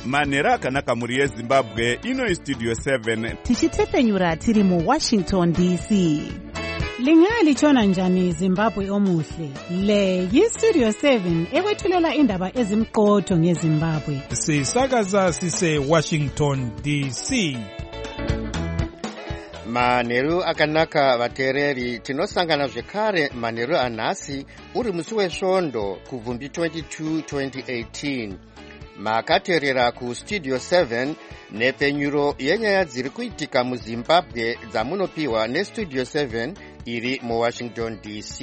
manhero akanaka mhuri yezimbabwe. Ino istudio 7 tichitsepenyura tiri muWashington DC. Lingalitshona njani Zimbabwe omuhle? Le yistudio 7 ekwethulela indaba ezimqotho ngeZimbabwe. Sisakaza sise Washington DC. Manheru akanaka vateereri, tinosangana zvekare manheru anhasi uri musi wesvondo kuvhumbi 22 2018. Makateerera kustudio 7 nepenyuro yenyaya dziri kuitika muZimbabwe dzamunopiwa nestudio 7 iri muWashington DC.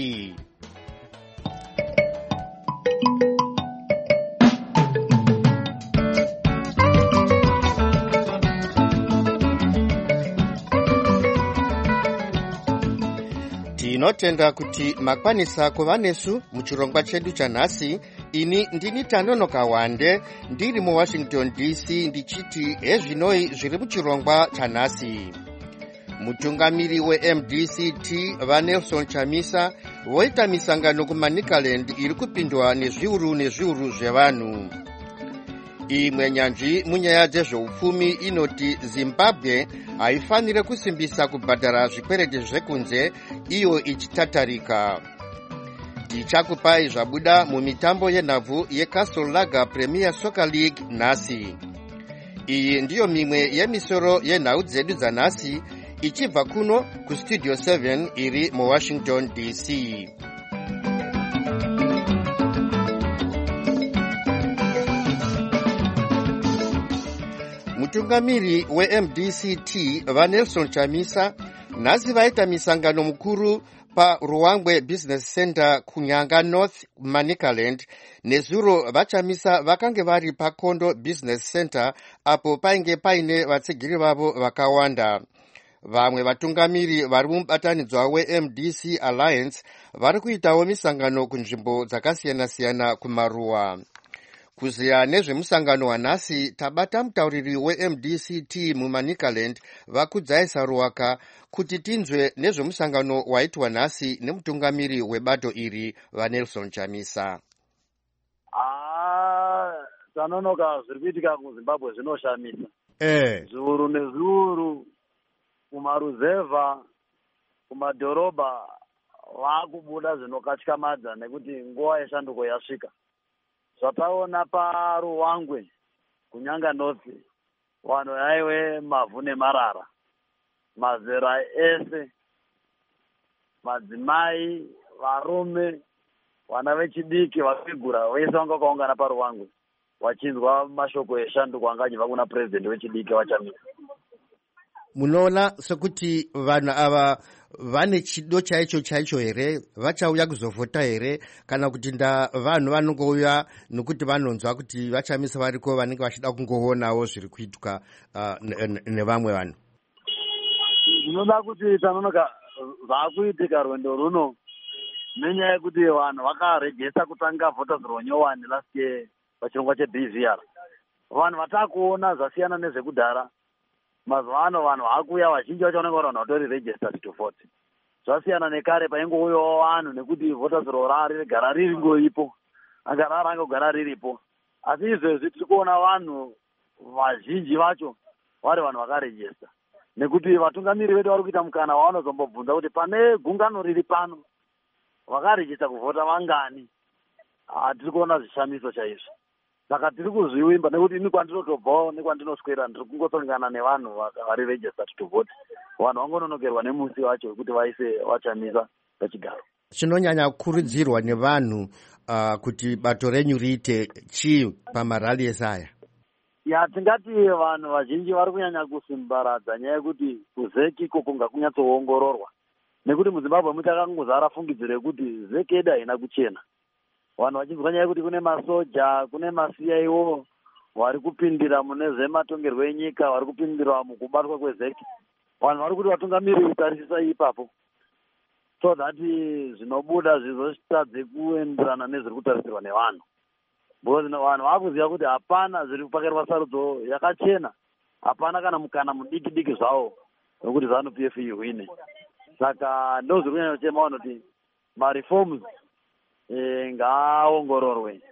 Tinotenda kuti makwanisa kuva nesu muchirongwa chedu chanhasi. Ini ndini Tanonoka Wande ndiri muWashington DC ndichiti ezvinoi zviri muchirongwa chanhasi. Mutungamiri weMDCT vaNelson Chamisa voita misangano kuManicaland iri kupindwa nezviuru zvevanhu. Imwe nyanzvi munyaya dzezveupfumi inoti Zimbabwe haifanire kusimbisa kubhadhara zvikwereti zvekunze iyo ichitatarika. Tichakupai zvabuda mumitambo yenhabvu yeCastle Lager Premier Soccer League nhasi. Iyi ndiyo mimwe yemisoro yenhau dzedu dzanhasi ichibva kuno kustudio 7 iri muWashington DC. Mutungamiri weMDCT vaNelson Chamisa nhasi vaita misangano mukuru paRuwangwe Business Center kuNyanga North Manicaland. Nezuro vaChamisa vakange vari paKondo Business Center apo painge paine vatsigiri vavo vakawanda. Vamwe vatungamiri vari mubatanidzwa weMDC Alliance vari kuitawo misangano kunzvimbo dzakasiyana-siyana kumaruwa. Kuziya nezvemusangano wanhasi tabata mutauriri weMDCT muManicaland Vakudzai Saruwaka kuti tinzwe nezvemusangano waitwa nhasi nemutungamiri webato iri vaNelson Chamisa. Tanonoka zviri kuitika kuZimbabwe zvinoshamisa. Zviuru nezviuru kumaruzevha kumadhorobha vakubuda zvinokatyamadza nekuti nguva yeshanduko yasvika. Zvataona paRuwangwe kuNyanga North vanhu vaive mavhu nemarara, mazera ese, madzimai, varume, vana vechidiki vakwigura vese vanga vakaungana paRuwangwe vachinzwa mashoko eshanduko anga achibva kuna purezidendi wechidiki vaChamisa. Munoona sekuti vanhu ava vane chido chaicho here? Vachauya kuzovhota here? Kana kuti vanhu vanongouya nokuti vanonzwa kuti vaChamisa variko vanenge vachida kungoonawo zviri kuitwa nevamwe vanhu? Ndinoda kuti Tanonoka zvakuitika rwendo runo nenyaya yekuti vanhu vakarejesta kutanga voters ronyowani last year pachirongwa cheBVR. Vanhu vatakuona zvasiyana nezvekudhara. Mazuva ano vanhu vakuuya vazhinji vacho vanenge vari vanhu vatori registered to vote. Zvasiyana nekare paingouyawo vanhu nekuti voters roll rigara riringoipo, agara angogara riripo. Asi izvezvi tiri kuona vanhu vazhinji vacho vari vanhu vakarejesta. Nekuti vatungamiri vedu vari kuita mukana wavanozombobvunza kuti pane gungano riri pano vakarejesta kuvhota vangani. Tiri kuona zvishamiso chaizvo. Saka tiri kuzviwimba nekuti ini kwandinotobvawo nekwandinoswera ndiri kungosangana nevanhu vari registered to vote. Vanhu vangononokerwa nemusi wacho wekuti vaise vaChamisa pachigaro. Chinonyanya kukurudzirwa nevanhu kuti bato renyu riite chii pamarali esaya? Tingati vanhu vazhinji vari kunyanya kusimbaradza nyaya yekuti kuzeki iko kunga kunyatsoongororwa. Nekuti muZimbabwe muchakangozara fungidziro yekuti zeki yedu haina kuchena. Vanhu vachinzwa nyaya yekuti kune masoja, kune maCIO vari kupindira mune zvematongerwo enyika, vari kupindira mukubatwa kwezeki. Vanhu vari kuti vatungamiri vitarisisa ipapo, so that zvinobuda zvizotadze kuenderana nezviri kutarisirwa nevanhu. Because vanhu vakuziva kuti hapana zviri kupakarwa sarudzo yakachena, hapana kana mukana mudiki zvawo wekuti ZANU-PF ihwine. Saka ndozviri kunyanya kuchema vanhu kuti mareforms ngaaongororwe.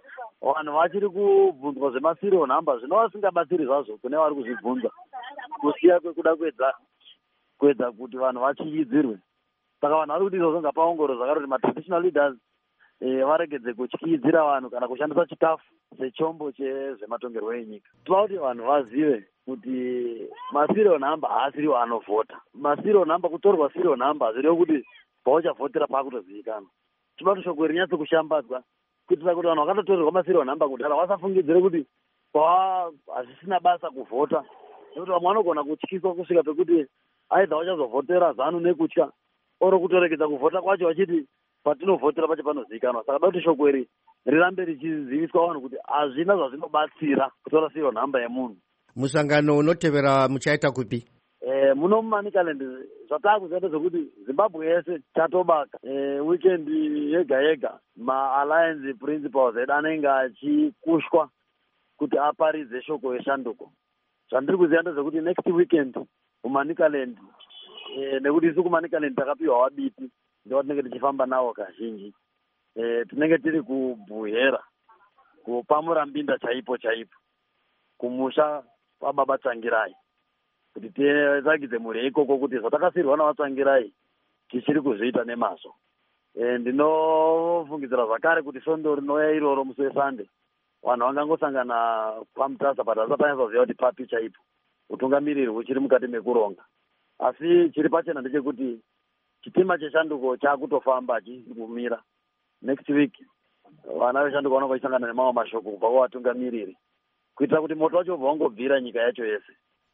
vanhu vachiri kubvunzwa zvemasirial number zvinova singabatsiri zvazvo kune vari kuzvibvunza kusiya kwekuda kuedza kuti vanhu vatyiyidzirwe. Saka vanhu vari kuti izvozvo ngapaongoro zvakare kuti matraditional leaders varegedze kutyiyidzira vanhu kana kushandisa chikafu sechombo chezvematongerwo enyika. Tinoda kuti vanhu vazive kuti masirial number haasiriwo anovhota. Masirial number, kutorwa serial number hazvirevo kuti pauchavhotera paakutozivikanwa. Tinoda kuti shoko rinyatse kushambadzwa kuitira kuti vanhu vakatotorerwa masirial number kudhara vasafungidzire kuti hazvisina basa kuvhota, nekuti vamwe vanogona kutyiswa kusvika pekuti aidha vachazovhotera zanu nekutya oro kutoregedza kuvhota kwacho vachiti patinovhotera pacho panozivikanwa. Saka da kuti shoko iri rirambe richiziviswa vanhu kuti hazvina zvazvinobatsira kutora serial number yemunhu. Musangano unotevera muchaita kupi? Muno muManicaland zvatakuziva zvekuti Zimbabwe yese chatobaka weekend yega yega ma-alliance principles edu anenge achikushwa kuti aparidze shoko yeshanduko. Zvandiri kuziva ndezvekuti next weekend muManicaland, nekuti isu kuManicaland takapiwa wabiti ndo tinenge tichifamba nawo kazhinji, tinenge tiri kubhuhera kupamurambinda chaipo kumusha kwababa Tsangirai kuti titsvagidze mhuri ikoko kuti zvatakasirwa navatsangirai tichiri kuzviita nemazvo. Ndinofungidzira zvakare kuti svondo rinouya iroro musi weSunday vanhu vangangosangana pamutasa but hasatanyatsoziva kuti papi chaipo utungamiriri huchiri mukati mekuronga. Asi chiri pachena ndechekuti chitima cheshanduko chaakutofamba chisi kumira. Next week vana veshanduko vanenge vachisangana nemamwe mashoko kubva kuvatungamiriri kuitira kuti moto wacho ubva wangobvira nyika yacho yese.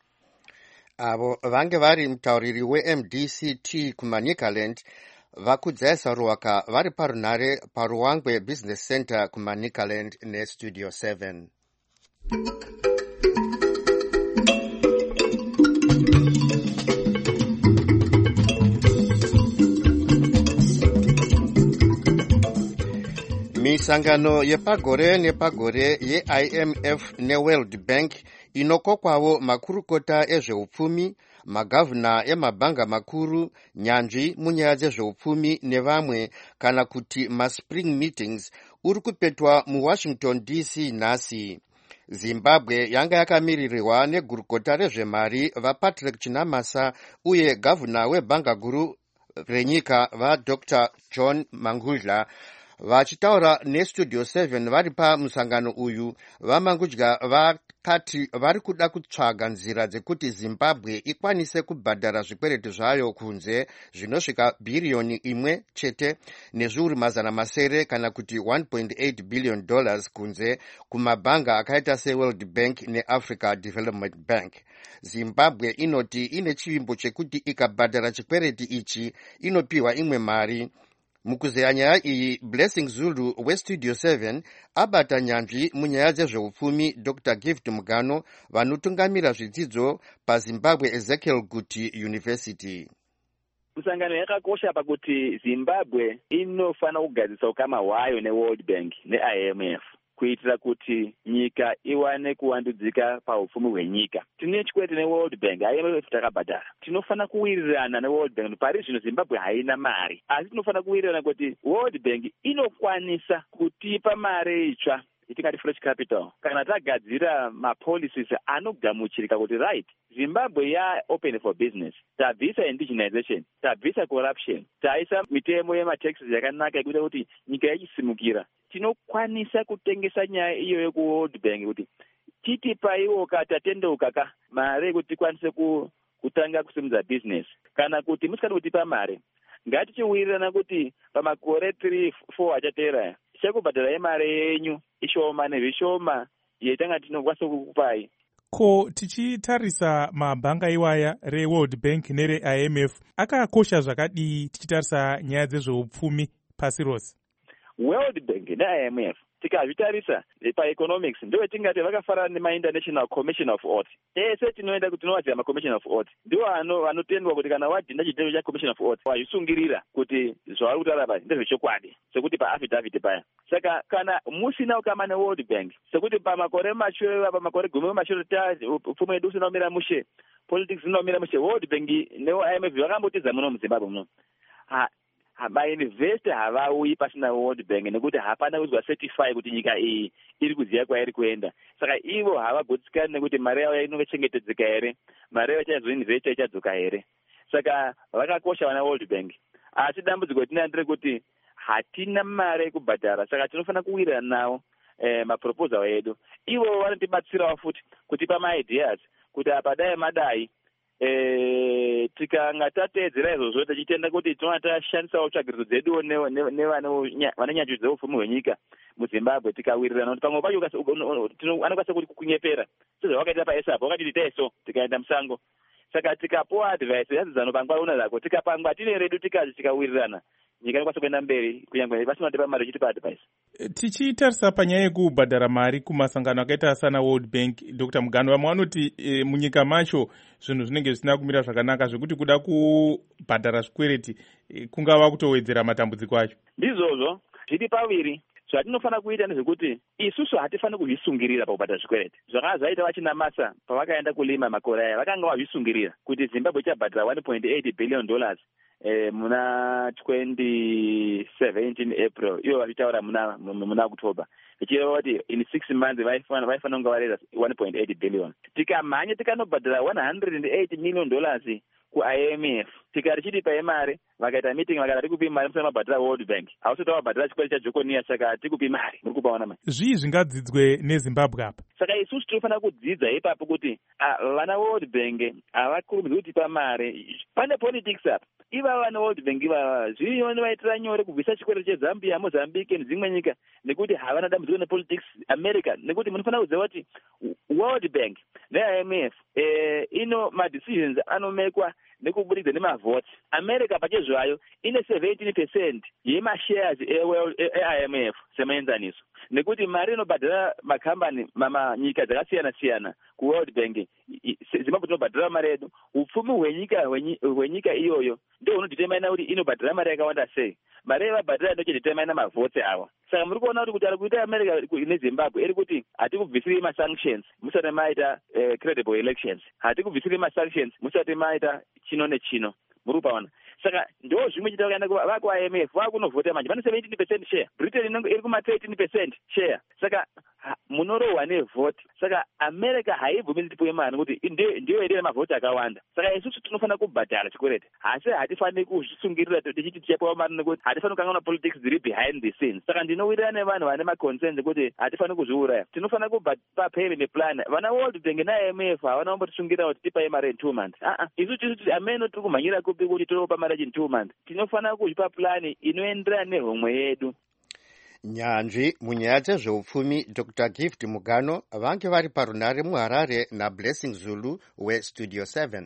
Avo vange vari mutauriri weMDCT kuManicaland vakudzai Saruwaka vari parunhare paRuwangwe Business Center kuManicaland neStudio 7. Misangano yepagore nepagore yeIMF neWorld Bank inokokwawo makurukota ezveupfumi, magavhuna emabhanga makuru, nyanzvi munyaya dzezveupfumi nevamwe, kana kuti maspring meetings, uri kupetwa muWashington DC nhasi. Zimbabwe yanga yakamirirwa negurukota rezvemari vaPatrick Chinamasa uye gavhuna webhanga guru renyika vaDr John Mangudla. Vachitaura neStudio 7 vari pamusangano uyu, vaMangudla vakati vari kuda kutsvaga nzira dzekuti Zimbabwe ikwanise kubhadhara zvikwereti zvayo kunze zvinosvika bhiriyoni imwe chete nezviuru mazana masere kana kuti $1.8 billion kunze kumabhanga akaita seWorld Bank neAfrica Development Bank. Zimbabwe inoti ine chivimbo chekuti ikabhadhara chikwereti ichi inopiwa imwe mari. Mukuzeya nyaya iyi, Blessing Zulu weStudio 7 abata nyanzvi munyaya dzezveupfumi Dr. Gift Mugano vanotungamira zvidzidzo paZimbabwe Ezekiel Guti University. Musangano yakakosha pakuti Zimbabwe inofana kugadzisa ukama hwayo neWorld Bank neIMF kuitira kuti nyika iwane kuwandudzika paupfumi hwenyika. Tine chikwete neWorld Bank, IMF takabhadhara. Tinofana kuwirirana neWorld Bank. Pari zvino Zimbabwe haina mari, asi tinofana kuwirirana kuti World Bank inokwanisa kutipa mari itsva itingati fresh capital kana tagadzira mapolicies anogamuchirika kuti right, Zimbabwe open for business, tabvisa indigenization, tabvisa corruption, taisa mitemo yemataxes yakanaka yekuita kuti nyika ichisimukira. Tinokwanisa kutengesa nyaya iyoyo kuWorld Bank kuti titipaiwo tatendeuka mari yekuti tikwanise kutanga kusimudza business, kana kuti musikadi kutipa mari ngatichiwirirana kuti pamakore 3-4 achateera tichakubhadhara mari yenyu ishoma nezvishoma yetanga tinokwanisa kukupai. Ko tichitarisa mabhanga iwaya reWorld Bank nereIMF akakosha zvakadii tichitarisa nyaya dzezveupfumi pasi rose? World Bank neIMF tikazvitarisa paeconomics ndiwo tingati vakafanana nemaInternational Commission of Audit. Ese tinoenda kuti tinowadziva maCommission of Audit ndiwo vanotendwa kuti kana wadhinda chitendo chaCommission of Audit wazvisungirira kuti zvavari kutaura pasi ndezvechokwadi sekuti paaffidavit paya. Saka kana musina ukama neWorld Bank sekuti pamakore mashure, pamakore gumi mashure upfumi wedu usina kumira mushe, politics inomirira mushe, World Bank neIMF vakambotiza muno muZimbabwe muno mainvesta havauyi pasina World Bank nekuti hapana kuzwa certify kuti nyika iyi iri kuziva kwairi kuenda. Saka ivo havagutsikani nekuti mari yavo inenge chengetedzeka here, mari yavo chazoinvesta ichadzoka here. Saka vakakosha vana World Bank. Asi dambudziko tina nderekuti hatina mari yekubhadhara, saka tinofanira kuwirirana navo maproposal edu. Ivo vanotibatsirawo futi kutipa maideas kuti apa dai madai tikanga tateedzera izvozvo tichitenda kuti tinova tashandisawo tsvagiridzo dzedu nevane nyanzvi dzeupfumi hwenyika muZimbabwe tikawirirana kuti pamwe pacho anokwanisa kuti kunyepera sezvavakaita paESAP vakati ita so tikaenda musango. Saka tikapuwa advice yazidzano pangwa una zako tikapangwa tine redu tikawirirana nyika inokwanisa kuenda mberi kunyange vasina tipa mari chitipa advice. Tichitarisa panyaya yekubhadhara mari kumasangano akaita sana World Bank, Dr. Mugano, vamwe vanoti munyika macho zvinhu zvinenge zvisina kumira zvakanaka zvekuti kuda kubhadhara zvikwereti kungava kutowedzera matambudziko acho. Ndizvozvo zviri paviri. Zvatinofanira kuita nezvekuti isusu hatifani kuzvisungirira pakubhadhara zvikwereti. Zvakanga zvaita vachina masa pavakaenda kulima makore aya vakanga vazvisungirira kuti Zimbabwe ichabhadhara $1.8 billion muna 2017 April, iyo vachitaura muna October, ichireva kuti in 6 months vaifana kunge vareza 1.8 billion. Tikamhanya tikanobhadhara $108 million kuIMF, tikari chitipa imari vakaita meeting vakati tikupi mari musana mabhadhara World Bank, hausati wabhadhara chikwadi chaJoconia, saka tikupi mari muri kupaona mari. Zvii zvingadzidzwe neZimbabwe apa? Saka isusu tinofanira kudzidza ipapo kuti vana World Bank havakurumidzi kutipa mari, pane politics apa. Iva vana World Bank ivava zvinovaitira nyore kubvisa chikwadi cheZambia, Mozambique nedzimwe nyika nekuti havana dambudziko nepolitics America, nekuti munofanira kuziva kuti World Bank neIMF ino madecisions anomekwa nekubudikidza nemavotes. America pachezvayo ine 17% yemashares eIMF semaenzaniso, nekuti mari inobhadhara makambani nyika dzakasiyana-siyana kuWorld Bank, Zimbabwe tinobhadhara mari yedu. Upfumi hwenyika iyoyo ndio unodetermina kuti inobhadhara mari yakawanda sei. Mari yavabhadhara ndochidetermina mavhotes ava. Saka muri kuona kuti ari kuita America neZimbabwe iri kuti hatikubvisiri masanctions musati maita credible elections, hatikubvisiri masanctions musati maita chino nechino, muri kupaona. Saka ndo zvimwe chita vakaenda vakuIMF vakunovhota manje vane 17% share, Britain iri kuma 13% share. Saka munorohwa nevhoti. Saka America haibvumidzi tipuwe mari nekuti ndiyo ine mavhoti akawanda. Saka isusu tinofanira kubhadhara chikwereti, asi hatifaniri kuzvisungirira tichiti tichapuwa mari nekuti hatifaniri kukanganwa politics dziri behind the scenes. Saka ndinowirirana nevanhu vane maconcerns ekuti hatifaniri kuzviuraya, tinofanira kupa payment plan. Vana World Bank naIMF havana kumbotisungirira kuti tipai mari in 2 months. Isusu ameno tiri kumhanyira kupi kuti tinopa mari in 2 months. Tinofanira kuzvipa plani inoenderana nehomwe yedu. Nyanzvi munyaya dzezveupfumi Dr. Gift Mugano vange vari parunare muHarare naBlessing Zulu weStudio 7.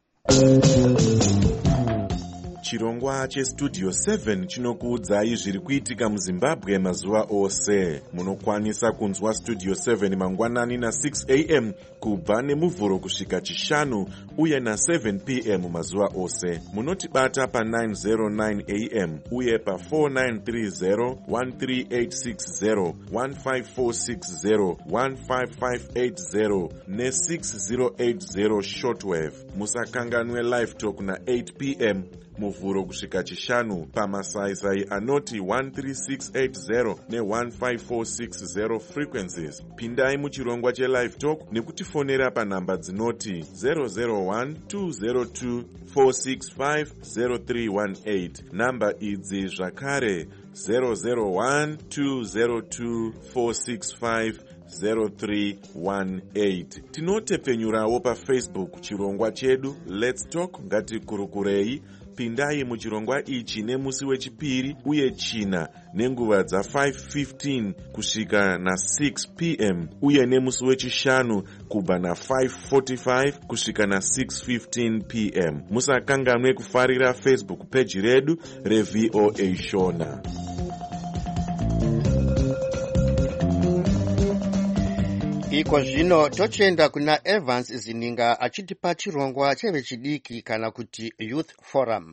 Chirongwa cheStudio 7 chinokuudzai zviri kuitika muZimbabwe mazuva ose. Munokwanisa kunzwa Studio 7 mangwanani na6 am kubva nemuvhuro kusvika chishanu uye na7 pm mazuva ose. Munotibata pa909 am uye pa4930 13860 15460 15580 ne6080 shortwave. Musakanganwe live talk na8 pm muvhuro kusvika chishanu pamasaisai anoti 13680 ne15460 frequencies. Pindai muchirongwa chelive talk nekutifonera panhamba dzinoti 001-202-465-0318. Namba idzi zvakare 001-202-465-0318. Tinotepfenyurawo paFacebook chirongwa chedu Let's Talk Ngatikurukurei. Pindai muchirongwa ichi nemusi wechipiri uye china nenguva dza5:15 kusvika na6 pm uye nemusi wechishanu kubva na5:45 kusvika na6:15 pm. Musakanganwe kufarira Facebook page redu reVOA Shona. Iko zvino tochienda kuna Evans Zininga achitipa chirongwa chevechidiki kana kuti Youth Forum.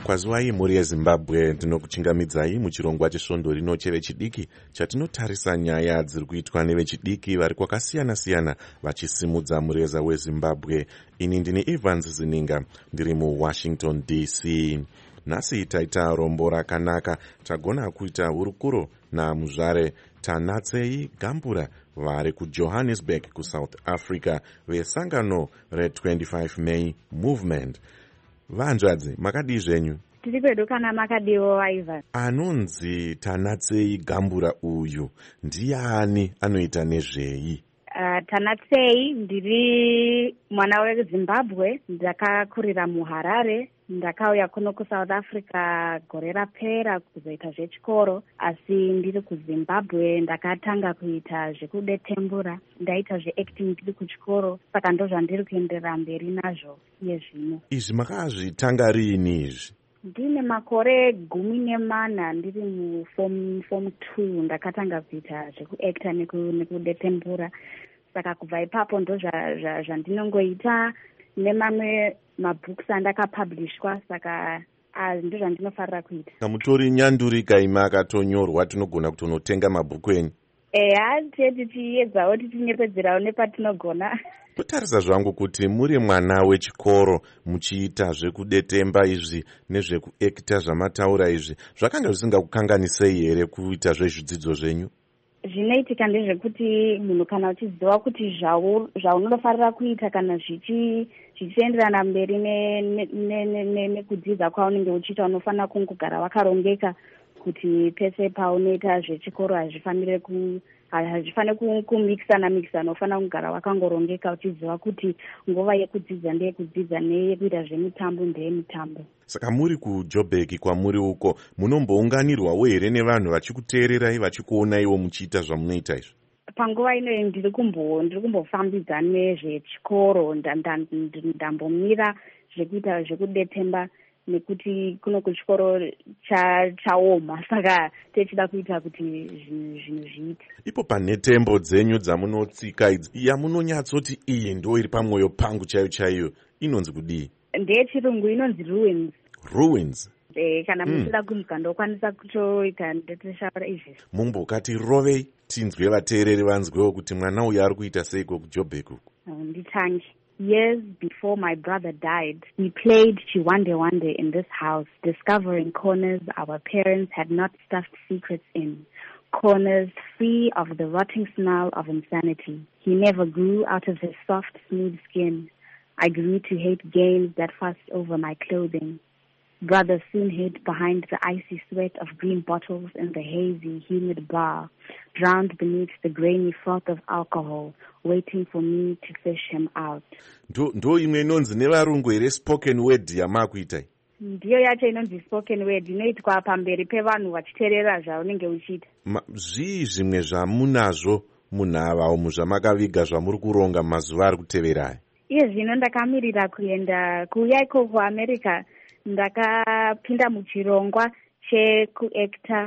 Kwaziwai mhuri yeZimbabwe, ndinokuchingamidzai muchirongwa chesvondo rino chevechidiki chatinotarisa nyaya dziri kuitwa nevechidiki vari kwakasiyana-siyana vachisimudza mureza weZimbabwe. Ini ndini Evans Zininga, ndiri muWashington DC. Nhasi taita rombo rakanaka, tagona kuita hurukuro namuzvare Tanatsei Gambura vari kuJohannesburg kuSouth Africa vesangano re25 May Movement. Vanzvadzi, makadii zvenyu? Tiri kwedu kana makadiwo Ivan. Anonzi Tanatsei Gambura uyu ndiani, anoita nezvei? Tanatsei ndiri mwana weZimbabwe, ndakakurira muHarare. Ndakauya kuno kuSouth Africa gore rapera kuzoita zvechikoro, asi ndiri kuZimbabwe ndakatanga kuita zvekudetembura, ndaita zveacting ndiri kuchikoro, saka ndozvandiri kuenderera mberi nazvo iye zvino. Izvi makazvitanga riini izvi? Ndine makore 14 ndiri muform 2 ndakatanga kuita zvekuacta nekudetembura, saka kubva ipapo ndo zvandinongoita nemamwe mabooks andakapublishwa, saka ndo zvandinofarira kuita. Mutori nyandurika imi akatonyorwa, tinogona kutonotenga mabhuku enyu? Eya, tichiedzawo tichinyepedzerawo nepatinogona. Kutarisa zvangu kuti muri mwana wechikoro muchiita zvekudetemba izvi nezvekuacta zvamataura izvi, zvakanga zvisingakukanganisei here kuita zvezvidzidzo zvenyu? Zvinoitika ndezvekuti munhu kana uchiziva kuti zvaunofarira kuita kana zvichienderana mberi nekudzidza kwaunenge uchiita, unofanira kungogara wakarongeka kuti pese paunoita zvechikoro hazvifaniri kumikisana, unofanira kugara wakangorongeka uchiziva kuti nguva yekudzidza ndeyekudzidza neyekuita zvemitambo ndeyemitambo. Saka muri kuJoburg kwamuri uko, munombounganirwawo here nevanhu vachikuteererai vachikuonaiwo muchiita zvamunoita izvi? Panguva ino ndiri kumbofambidza nezvechikoro, ndambomira zvekuita zvekudetemba nekuti kuno kuchikoro chaoma, saka techida kuita kuti zvinhu zviite. Ipo pane tembo dzenyu dzamunotsika idzi, yamunonyatsoti iyi ndo iri pamwoyo pangu chaiyo, inonzi kudii? Ndeyechirungu inonzi ruins. Ruins? Kana muchida kumuka ndokwanisa kutoita ndeteshaura izvi. Mumbokati rovei tinzwe vateereri vanzwewo kuti mwana uyu ari kuita seiko kuJoburg uku? Nditange. Years before my brother died, we played Chiwande Wande in this house, discovering corners our parents had not stuffed secrets in, corners free of the rotting smell of insanity. He never grew out of his soft, smooth skin. I grew to hate games that fussed over my clothing. Brother soon hid behind the icy sweat of green bottles in the hazy, humid bar, drowned beneath the grainy froth of alcohol, waiting for me to fish him out. Ndo imwe inonzi nevarungu here spoken word yamakuita? Ndiyo yacho inonzi spoken word, inoitwa pamberi pevanhu vachiteerera zvaunenge uchiita. Zvii zvimwe zvamunazvo munhava umu zvamakaviga zvamuri kuronga mazuva ari kutevera? Iye zvino ndakamirira kuuya iko kuAmerica. Ndakapinda muchirongwa chekuacta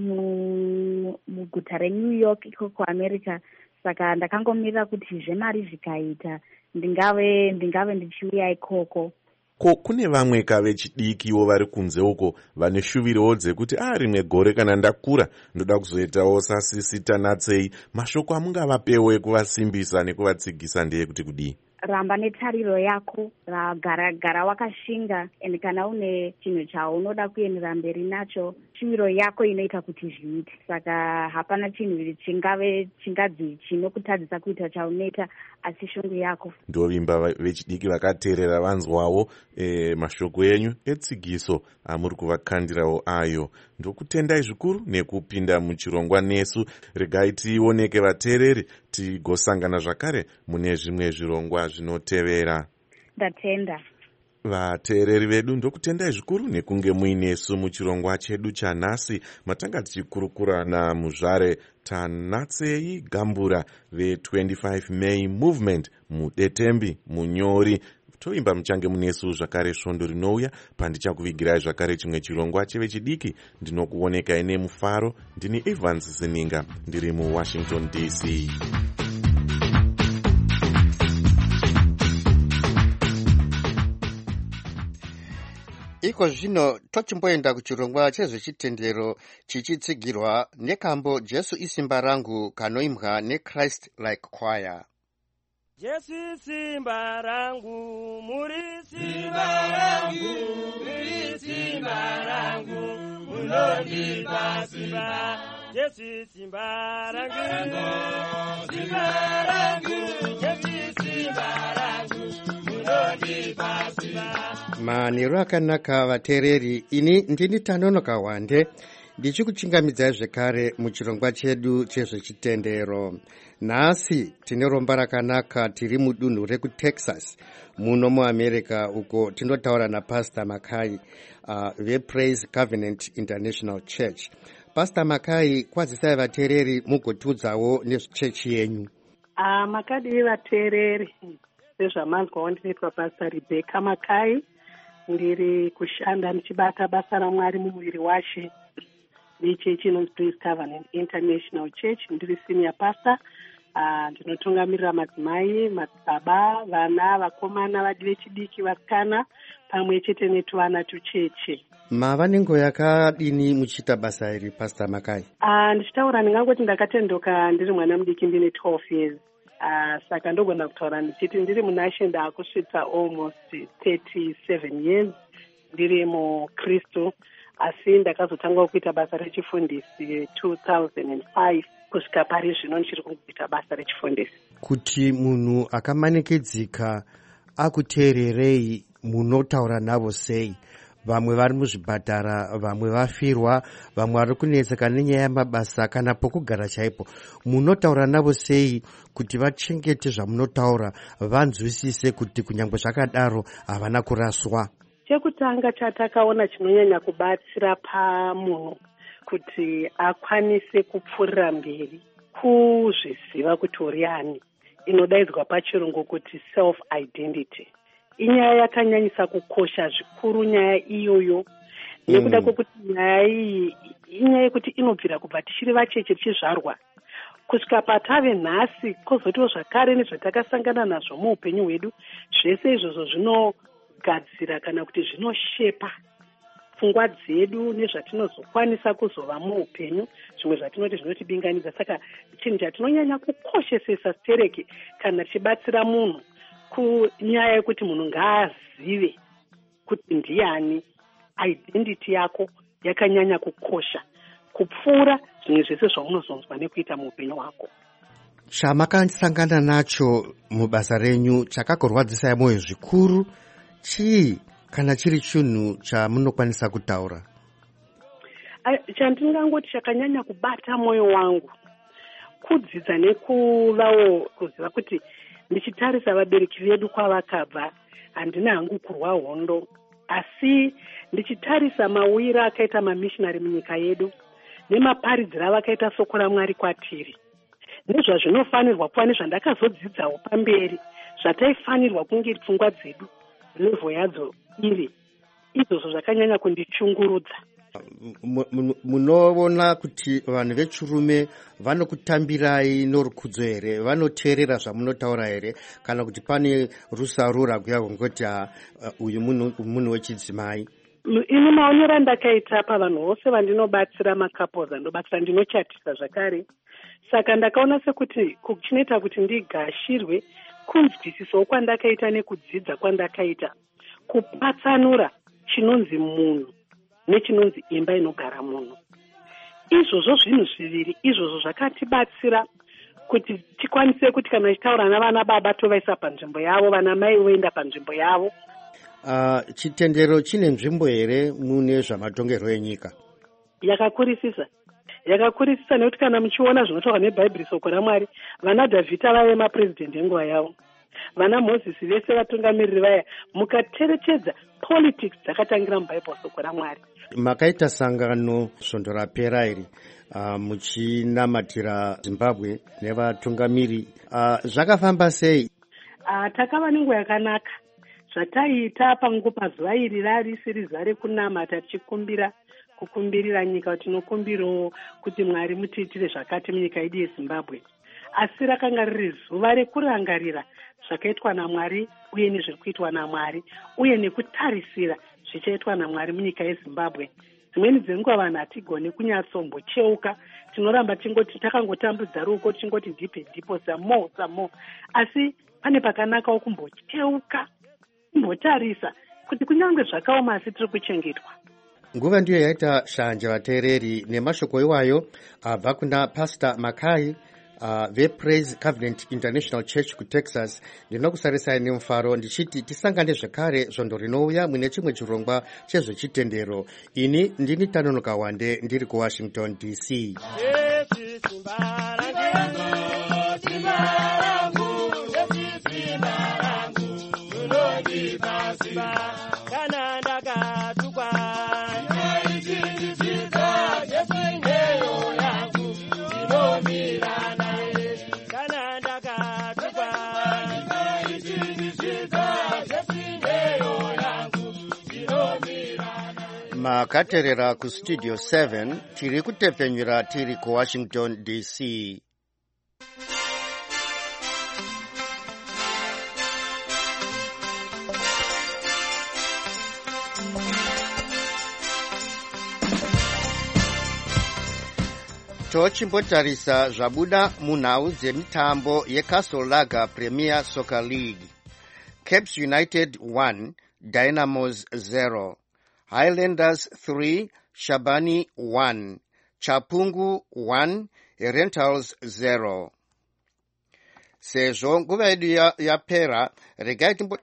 muguta reNew York iko kuAmerica, saka ndakangomirira kuti zvemari zvikaita ndingave ndichiuya ikoko. Kune vamwe vechidiki vari kunze uko vane shuviro dzekuti rimwe gore kana ndakura ndoda kuzoitawo sasisi Tanatsei, mashoko amungavapewo ekuvasimbisa nekuvatsigisa ndeyekuti kudii? Ramba netariro yako, gara wakashinga, and kana une chinhu chaunoda kuenderera mberi nacho, shuviro yako inoita kuti zviite. Saka hapana chinhu chingadzi chinokutadzisa kuita chaunoita, asi shungu yako. Ndovimba vechidiki vakateerera vanzwawo mashoko enyu etsigiso amuri kuvakandirawo ayo. Ndokutendai zvikuru nekupinda muchirongwa nesu. Regai tioneke vateereri tigosangana zvakare mune zvimwe zvirongwa zvinotevera. Ndatenda. Vateereri vedu, ndokutendai zvikuru nekunge muinesu muchirongwa chedu chanhasi. Matanga tichikurukura namuzvare Tanatsei Gambura ve25 May Movement, mudetembi, munyori. Toimba muchange munesu zvakare svondo rinouya pandichakuvigirai zvakare chimwe chirongwa chevechidiki. Ndinokuonekai nemufaro. Ndini Evans Zininga, ndiri muWashington DC. iko zvino tochimboenda kuchirongwa chezvechitendero chichitsigirwa nekambo Jesu isimba rangu kanoimbwa neChrist Like Choir. Jesu simba rangu, muri simba rangu, muri simba rangu, munondipa simba. Jesu simba rangu, simba rangu, Jesu simba rangu, munondipa simba. Manheru akanaka vateereri, ini ndini Tanonoka Wande ndichikuchingamidzai zvekare muchirongwa chedu chezvechitendero. Nhasi tine romba rakanaka, tiri mudunhu rekuTexas muno muAmerica, uko tinotaura naPastor Makai vePraise Covenant International Church. Pastor Makai, kwazisai vateereri mugotiudzawo nezvechechi yenyu. Makadii vateereri, sezvamanzwawo ndinoitwa Pastor Rebecca Makai, ndiri kushanda ndichibata basa raMwari mumuviri washe nechechi inonzi Praise Covenant International Church. Ndiri senior pastor. Ndinotungamirira madzimai, madzibaba, vana, vakomana, vadi vechidiki, vasikana, pamwe chete netuvana tucheche. Mava nenguva yakadini muchiita basa iri, Pastor Makai? Ndichitaura ndingangoti ndakatendoka ndiri mwana mudiki ndine 12 years. Saka ndogona kutaura ndichiti ndiri munashe ndaakusvitsa almost 37 years ndiri muKristu, asi ndakazotanga kuita basa rechifundisi 2005 kusvika pari zvino ndichiri kuita basa rechifundisi. Kuti munhu akamanikidzika akuteererei, munotaura navo sei? Vamwe vari muzvipatara, vamwe vafirwa, vamwe vari kunetseka nenyaya yamabasa kana pokugara chaipo. Munotaura navo sei kuti vachengete zvamunotaura, vanzwisise kuti kunyangwe zvakadaro havana kuraswa? Chekutanga chatakaona chinonyanya kubatsira pamunhu kuti akwanise kupfuurira mberi kuzviziva kuti uri ani, inodaidzwa pachirungu kuti self identity. Inyaya yakanyanyisa kukosha zvikuru nyaya iyoyo, nekuda kwekuti nyaya iyi inyaya yekuti inobvira kubva tichiri vacheche tichizvarwa kusvika patave nhasi, kwozotiwo zvakare nezvatakasangana nazvo muupenyu hwedu. Zvese izvozvo zvinogadzira kana kuti zvinoshepa pfungwa dzedu nezvatinozokwanisa kuzova muupenyu, zvimwe zvatinoti zvinotibinganidza. Saka chinhu chatinonyanya kukoshesesa stereki kana tichibatsira munhu kunyaya yekuti munhu ngaazive kuti ndiani. Identity yako yakanyanya kukosha kupfuura zvimwe zvese zvaunozonzwa nekuita muupenyu hwako. Chamakasangana nacho mubasa renyu chakakurwadzisai mwoyo zvikuru chii, kana chiri chinhu chamunokwanisa kutaura? Chandingangoti chakanyanya kubata mwoyo wangu kudzidza nekuvawo kuziva kuti ndichitarisa vabereki vedu kwavakabva, handina hangu kurwa hondo, asi ndichitarisa mawira akaita mamishinari munyika yedu nemaparidziro avakaita soko raMwari kwatiri, nezvazvinofanirwa kuva nezvandakazodzidzawo pamberi, zvataifanirwa kunge pfungwa dzedu levo yadzo iri, izvozvo zvakanyanya kundichungurudza. Munoona kuti vanhu vechirume vanokutambirai norukudzo here? Vanoteerera zvamunotaura here, kana kuti pane rusarura kuya kungoti uyu munhu wechidzimai? Ini maonero andakaita pavanhu vose vandinobatsira, makapoza ndobatsira, ndinochatisa zvakare. Saka ndakaona sekuti chinoita kuti ndigashirwe kunzwisisawo kwandakaita nekudzidza kwandakaita, kupatsanura chinonzi munhu nechinonzi imba inogara munhu. Izvozvo zvinhu zviviri izvozvo zvakatibatsira kuti tikwanise kuti kana tichitaura navana baba tovaisa panzvimbo yavo, vana mai voenda panzvimbo yavo. Chitendero chine nzvimbo here mune zvamatongerwo enyika? Yakakurisisa nekuti kana muchiona zvinotaurwa nebhaibheri, soko raMwari, vana Dhavhidha vaive maprezidendi enguva yavo, vana Mozisi vese vatungamiriri vaya, mukacherechedza politics dzakatangira mubhaibheri, soko raMwari. Makaita sangano svondo rapera iri muchinamatira Zimbabwe nevatungamiri, zvakafamba sei? Takava nenguva yakanaka. Zvataita pangupa zuva iri risiri zuva rekunamata kukumbirira nyika, tinokumbirawo kuti Mwari mutiitire zvakati munyika yedu yeZimbabwe, asi rakanga riri zuva rekurangarira zvakaitwa naMwari uye nezviri kuitwa naMwari, uye nekutarisira zvichaitwa naMwari munyika yeZimbabwe. Dzimweni dzenguva vanhu hatigoni kunyatsombocheuka, tinoramba tingoti takangotambudza ruoko tingoti ndipo samo. Asi pane pakanakawo kumbocheuka, kumbotarisa kuti kunyange zvakaoma asi tiri kuchengetwa. Nguva ndiyo yaita shanje vateereri nemashoko iwayo abva kuna Pastor Makai vePraise Covenant International Church kuTexas. Ndinokusarisai nemufaro ndichiti tisangane zvakare svondo rinouya mune chimwe chirongwa chezvechitendero. Ini ndini Tanonoka Wande ndiri kuWashington DC. Makaterera ku Studio 7 tiri kutepfenyura tiri ku Washington DC. Tochimbotarisa zvabuda munhau dzemitambo yeCastle Lager Premier Soccer League. Caps United 1, Dynamos 0. Highlanders 3, Shabani 1, Chapungu 1, Rentals 0. Sezvo nguva yedu yapera, regai timbo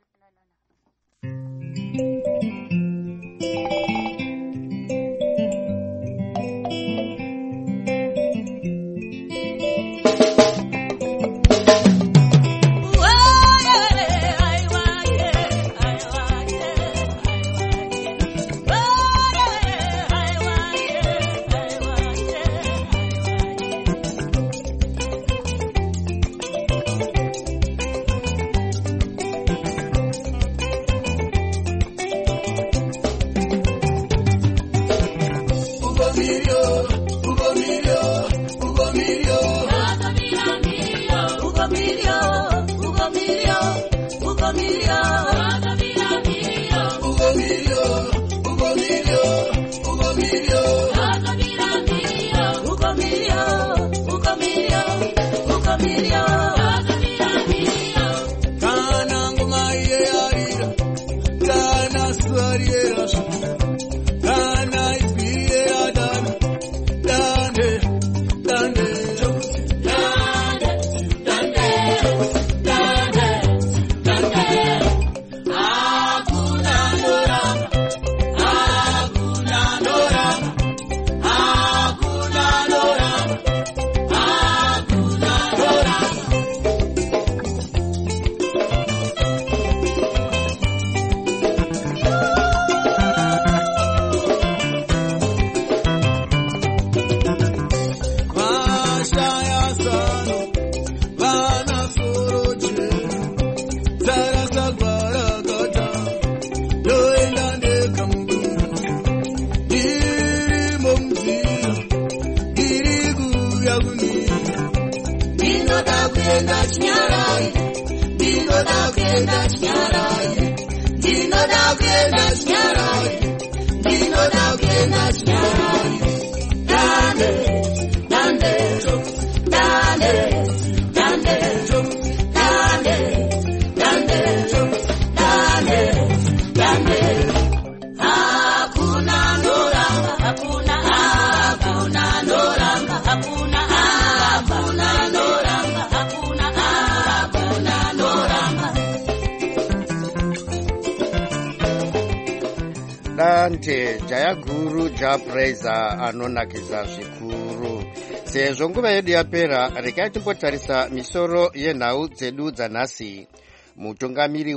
Dante Jayaguru Japraiser anonakisa zvikuru. Sezvo nguva yedu yapera, regai timbotarisa misoro yenhau dzedu dzanhasi. Mutungamiri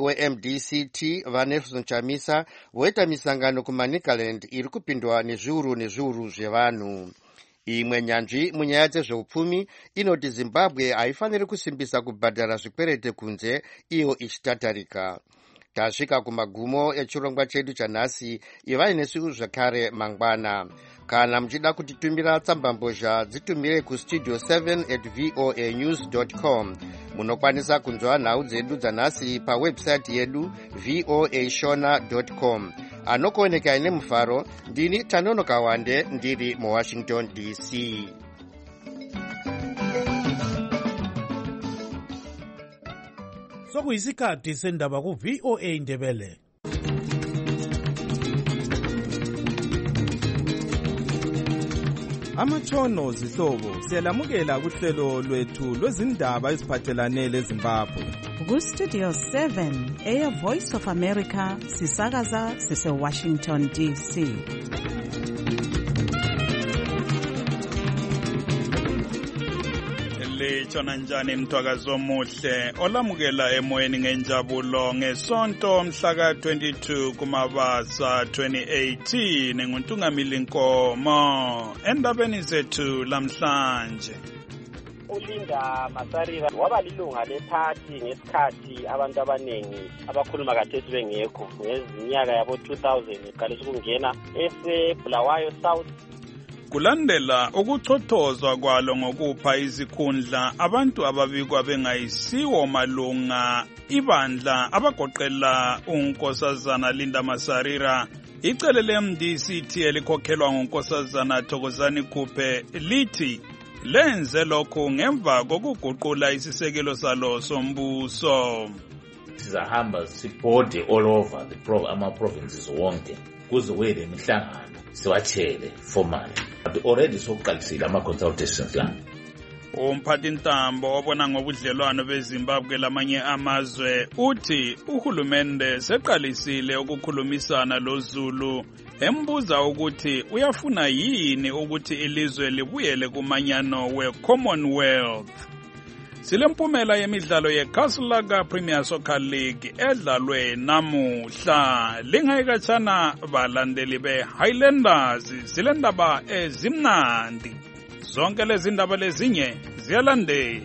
weMDCT Vanelson Chamisa voita misangano kuManicaland iri kupindwa nezviuru zvevanhu. Imwe nyanzvi munyaya dzezveupfumi inoti Zimbabwe haifaniri kusimbisa kubhadhara zvikwerete kunze iyo ichitatarika. Tasvika kumagumo echirongwa chedu chanhasi. Ivai nesu zvakare mangwana. Kana muchida kutitumira tsambambozha dzitumire kustudio 7@voanews.com. Munokwanisa kunzwa nhau dzedu dzanhasi pawebsite yedu voashona.com. anokuoneka ine mufaro. Ndini Tanono Kawande ndiri muWashington DC. Sokuyisikhathi sendaba ku VOA Ndebele. Amatshono zihlobo siyalamukela kuhlelo lwethu lwezindaba eziphathelane leZimbabwe. Ku-Studio 7 Air Voice of America sisakaza sise-Washington DC. Litshona njani mthwakazo omuhle olamukela emoyeni ngenjabulo ngesonto mhla ka-22 kuMabasa 2018 nguNtungamili Nkomo endabeni zethu lamhlanje. uLinda Masarira waba lilunga lephathi ngesikhathi abantu abanengi abakhuluma kathesi bengekho ngezinyaka yabo 2000 iqalisa ukungena eseBulawayo South. Kulandela ukuchothozwa kwalo ngokupha izikhundla abantu ababikwa bengayisiwo malunga ibandla abagoqela uNkosazana Linda Masarira, icele leMDC elikhokhelwa nguNkosazana Thokozani Khuphe lithi lenze lokhu ngemva kokuguqula isisekelo salo sombuso. Sizahamba sibhode all over ama-provinces wonke kuze kube lemihlangano siwatshele formally. But already sokuqalisile ama-consultations la. Umphathintambo obona ngobudlelwano beZimbabwe lamanye amazwe uthi uhulumende seqalisile ukukhulumisana loZulu embuza ukuthi uyafuna yini ukuthi ilizwe libuyele kumanyano we-Commonwealth. Silempumela yemidlalo yeCastle Premier Soccer League edlalwe namuhla. Lingayikatshana balandeli beHighlanders silendaba ezimnandi. Zonke lezi ndaba lezinye ziyalandela.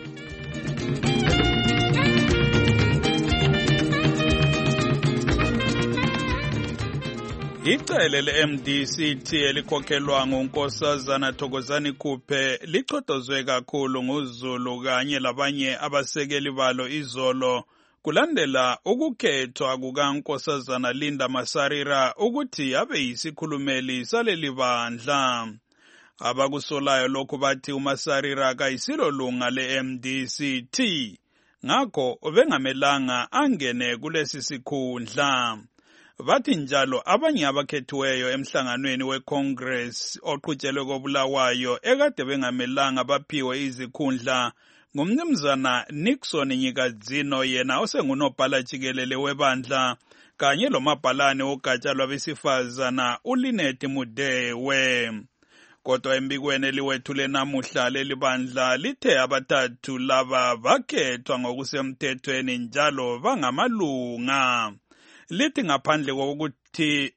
Icele leMDC elikhokhelwa nguNkosazana Thokozani Khuphe lichotozwe kakhulu nguZulu kanye labanye abasekeli balo izolo kulandela ukukhethwa kukaNkosazana Linda Masarira ukuthi abe yisikhulumeli saleli bandla. Abakusolayo lokhu bathi uMasarira kayisilo lunga leMDC ngakho bengamelanga angene kulesi sikhundla. Bathi njalo abanye abakhethiweyo emhlanganweni weCongress oqhutshelwe koBulawayo ekade bengamelanga baphiwe izikhundla ngumnumzana Nixon Nyikadzino yena osengunobhala jikelele webandla kanye lomabhalane wogatsha lwabesifazana uLynette Mudewe. Kodwa embikweni eliwethule namuhla leli bandla lithe abathathu laba bakhethwa ngokusemthethweni njalo bangamalunga. Lithi ngaphandle kokuthi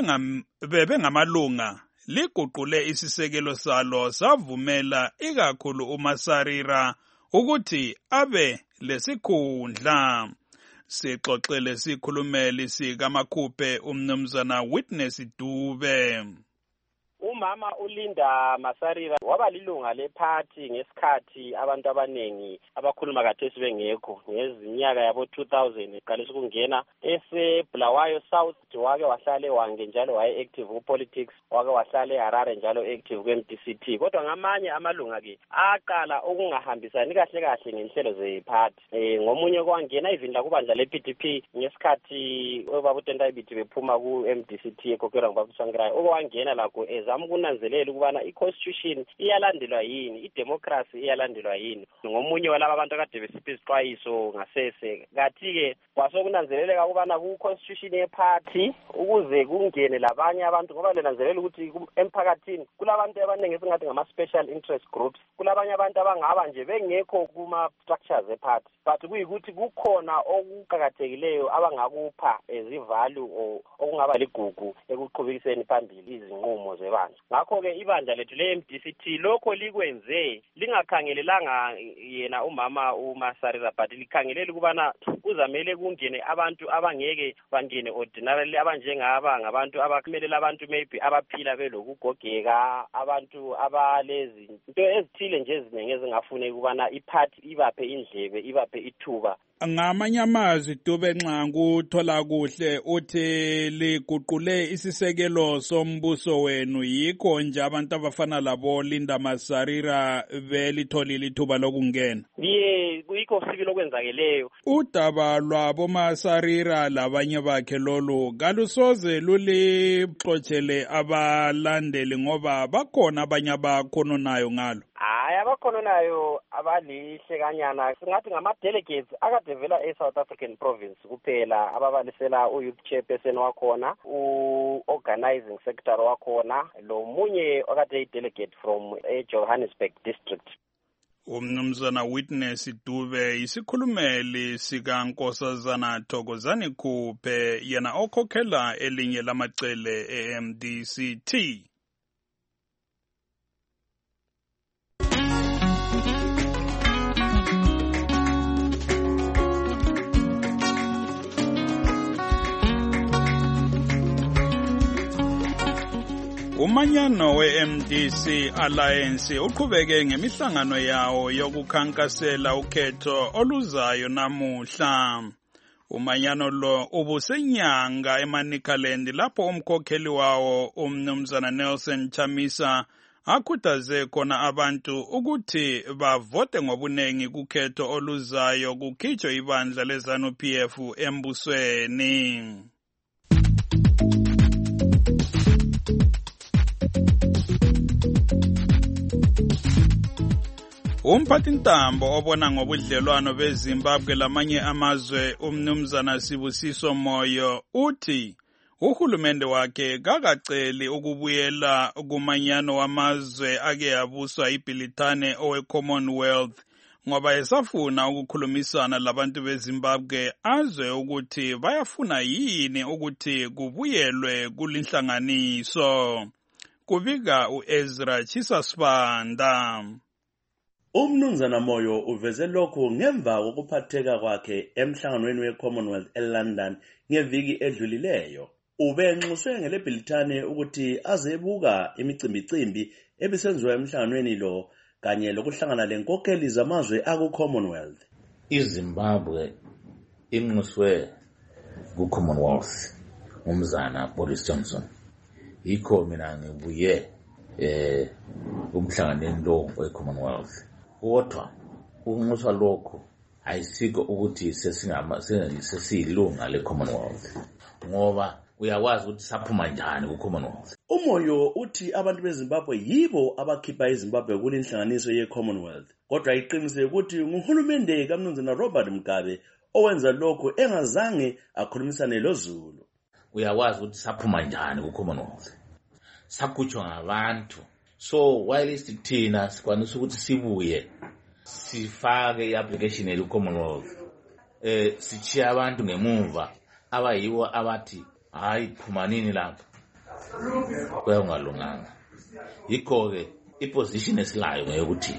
bebengamalunga liguqule isisekelo salo savumela ikakhulu uMasarira ukuthi abe lesikhundla. Sixoxele sikhulumeli sikaMakhuphe umnumzana Witness Dube. Umama uLinda Masarira waba lilunga lephathi ngesikhathi abantu abanengi abakhuluma kathesi bengekho ngezinyaka yabo 2000 iqalisa ukungena eseBulawayo South. Wake wahlale wange njalo waye active kupolitics, wake wahlale eHarare njalo active kweMDC. Kodwa ngamanye amalunga ke aqala ukungahambisani kahle kahle ngenhlelo zephathi. Ngomunye kwangena ivindla kubandla lePDP ngesikhathi obabutenda ibithi bephuma kuMDC ekhokhelwa nguBaba Tsvangirai. Okwangena lakho ezama ukunanzelela ukubana iconstitution iyalandelwa yini, idemocracy iyalandelwa yini. Ngomunye walabo abantu akade besipha izixwayiso ngasese kathi ke kwasokunanzeleleka ukubana ku-constitution yephathi ukuze kungene labanye abantu ngoba lenanzelela ukuthi emphakathini kulabantu abaningi esingathi ngama-special interest groups, kulabanye abantu abangaba nje bengekho kuma-structures ephathi but kuyikuthi kukhona okuqakathekileyo abangakupha ezivalue okungaba ligugu ekuqhubekiseni phambili izinqumo zebandla. Ngakho-ke ibandla lethu le-MDC lokho likwenze lingakhangelelanga yena umama uMasarira but likhangelela ukubana kuzamele kungene abantu abangeke bangene ordinarily abanjengaba ngabantu abakmelela abantu maybe abaphila belokugogeka, abantu abalezi into ezithile nje eziningi ezingafuneka ukubana iphathi ibaphe indlebe, ibaphe ithuba Ngamanye amazwi Dube Nxangu thola kuhle uthi liguqule isisekelo sombuso wenu yikho nje abantu abafana labo Linda Masarira belitholile ithuba lokungena. Kuyikho sibili okwenzakeleyo. Udaba lwabo Masarira labanye bakhe lolu kalusoze lulixoxele abalandeli ngoba bakhona abanye abakhononayo ngalo. Hayi abakhononayo abalihle kanyana singathi ngama-delegates akadevela e-South African province kuphela ababalisela u-youth chairperson wakhona, u-organizing secretary wakhona, lo munye okade i-delegate from Johannesburg district. Umnumzana Witness Dube isikhulumeli sikaNkosazana Thokozani Khuphe yena okhokhela elinye lamacele e-MDCT. Umanyano we-MDC Alliance uqhubeke ngemihlangano yawo yokukhankasela ukhetho oluzayo namuhla. Umanyano lo ubusenyanga eManicaland lapho umkhokheli wawo umnumzana Nelson Chamisa akhuthaze khona abantu ukuthi bavote ngobunengi kukhetho oluzayo kukhitshwe ibandla leZANU-PF embusweni. Umphathintambo obona ngobudlelwano beZimbabwe lamanye amazwe umnumzana Sibusiso Moyo uthi uhulumende wakhe kakaceli ukubuyela kumanyano wamazwe ake yabuswa iBrithani owe-Commonwealth ngoba esafuna ukukhulumisana labantu beZimbabwe azwe ukuthi bayafuna yini ukuthi kubuyelwe kulinhlanganiso. Kubika uEzra Chisasibanda. Umnumzana Moyo uveze lokho ngemva kokuphatheka kwakhe emhlanganweni we-Commonwealth eLondon ngeviki edlulileyo. Ubenxuswe ngeleBrithani ukuthi azebuka imicimbi ebisenziwa emhlanganweni lo kanye lokuhlangana lenkokheli zamazwe aku-Commonwealth. iZimbabwe inxuswe ku-Commonwealth umzana Boris Johnson. Yikho mina ngibuye umhlanganeni lo we-Commonwealth. Kodwa ukunxuswa lokho ayisiko ukuthi sesiyilunga le-Commonwealth ngoba uyakwazi ukuthi saphuma njani ku-Commonwealth. Umoyo uthi abantu beZimbabwe yibo abakhipha iZimbabwe kulinhlanganiso ye-Commonwealth, kodwa iqinisile ukuthi nguhulumende kaMnumzana Robert Mugabe owenza lokho engazange akhulumisane loZulu. Uyakwazi ukuthi saphuma njani ku-Commonwealth, sakhutshwa ngabantu. So while thina sikwanisa ukuthi sibuye sifake i-application ye-Commonwealth, sichiya abantu ngemuva abayiwo abathi hayi phumanini lapha, kuyangalunganga. Yikho-ke iposition esilayo ngeyokuthi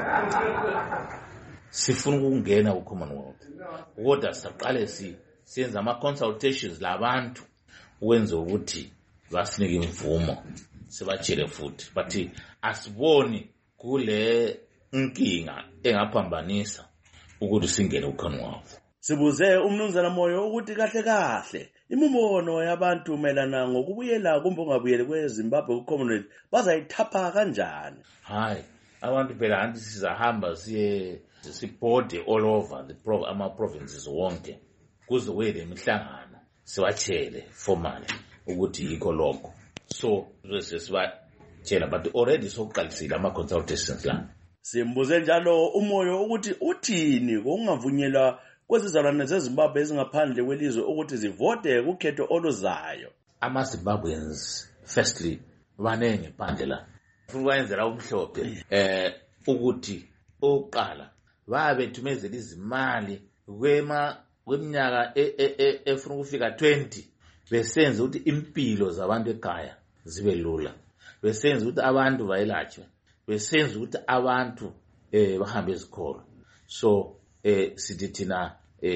sifuna ukungena ku-Commonwealth, kodwa saqale siyenza ama-consultations labantu ukwenza ukuthi basinike imvumo sibatshele futhi bathi asiboni kule inkinga engaphambanisa ukuthi singene ku-Commonwealth. Sibuze umnumzana Moyo ukuthi kahle imibono yabantu melana ngokubuyela kumbe ungabuyeli kweZimbabwe ku-Commonwealth bazayithapha kanjani. Hayi abantu phela anti sizahamba sibhode all over ama-provinces wonke kuze le mihlangano sibatshele formally ukuthi yikho lokho. So sibatshela but already sokuqalisile ama-consultations la. Simbuze njalo umoyo ukuthi uthini ngokungavunyelwa kwezizalwane zeZimbabwe ezingaphandle kwelizwe ukuthi zivote kukhetho oluzayo. Ama-Zimbabweans firstly banenge phandle la ufuna ukwenzela umhlophe ukuthi oqala babethumezela izimali kweminyaka efuna ukufika 20 besenza ukuthi impilo zabantu ekhaya zibe lula, besenza ukuthi abantu bayelatshwe, besenza ukuthi abantu bahambe ezikolo. So sithi thina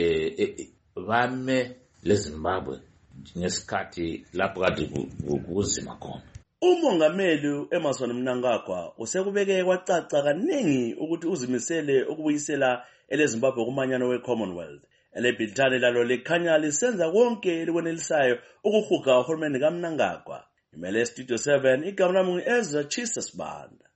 bame leZimbabwe ngesikhathi lapho kade kuzima khona. Umongameli Emmerson Mnangagwa usekubeke kwacaca kaningi ukuthi uzimisele ukubuyisela eleZimbabwe kumanyano we-Commonwealth. elebhilitane lalo likhanya lisenza konke elikwenelisayo ukuhuga uhulumeni kaMnangagwa. Imele Studio 7 igama lami ngu-Ezra Jesus Banda.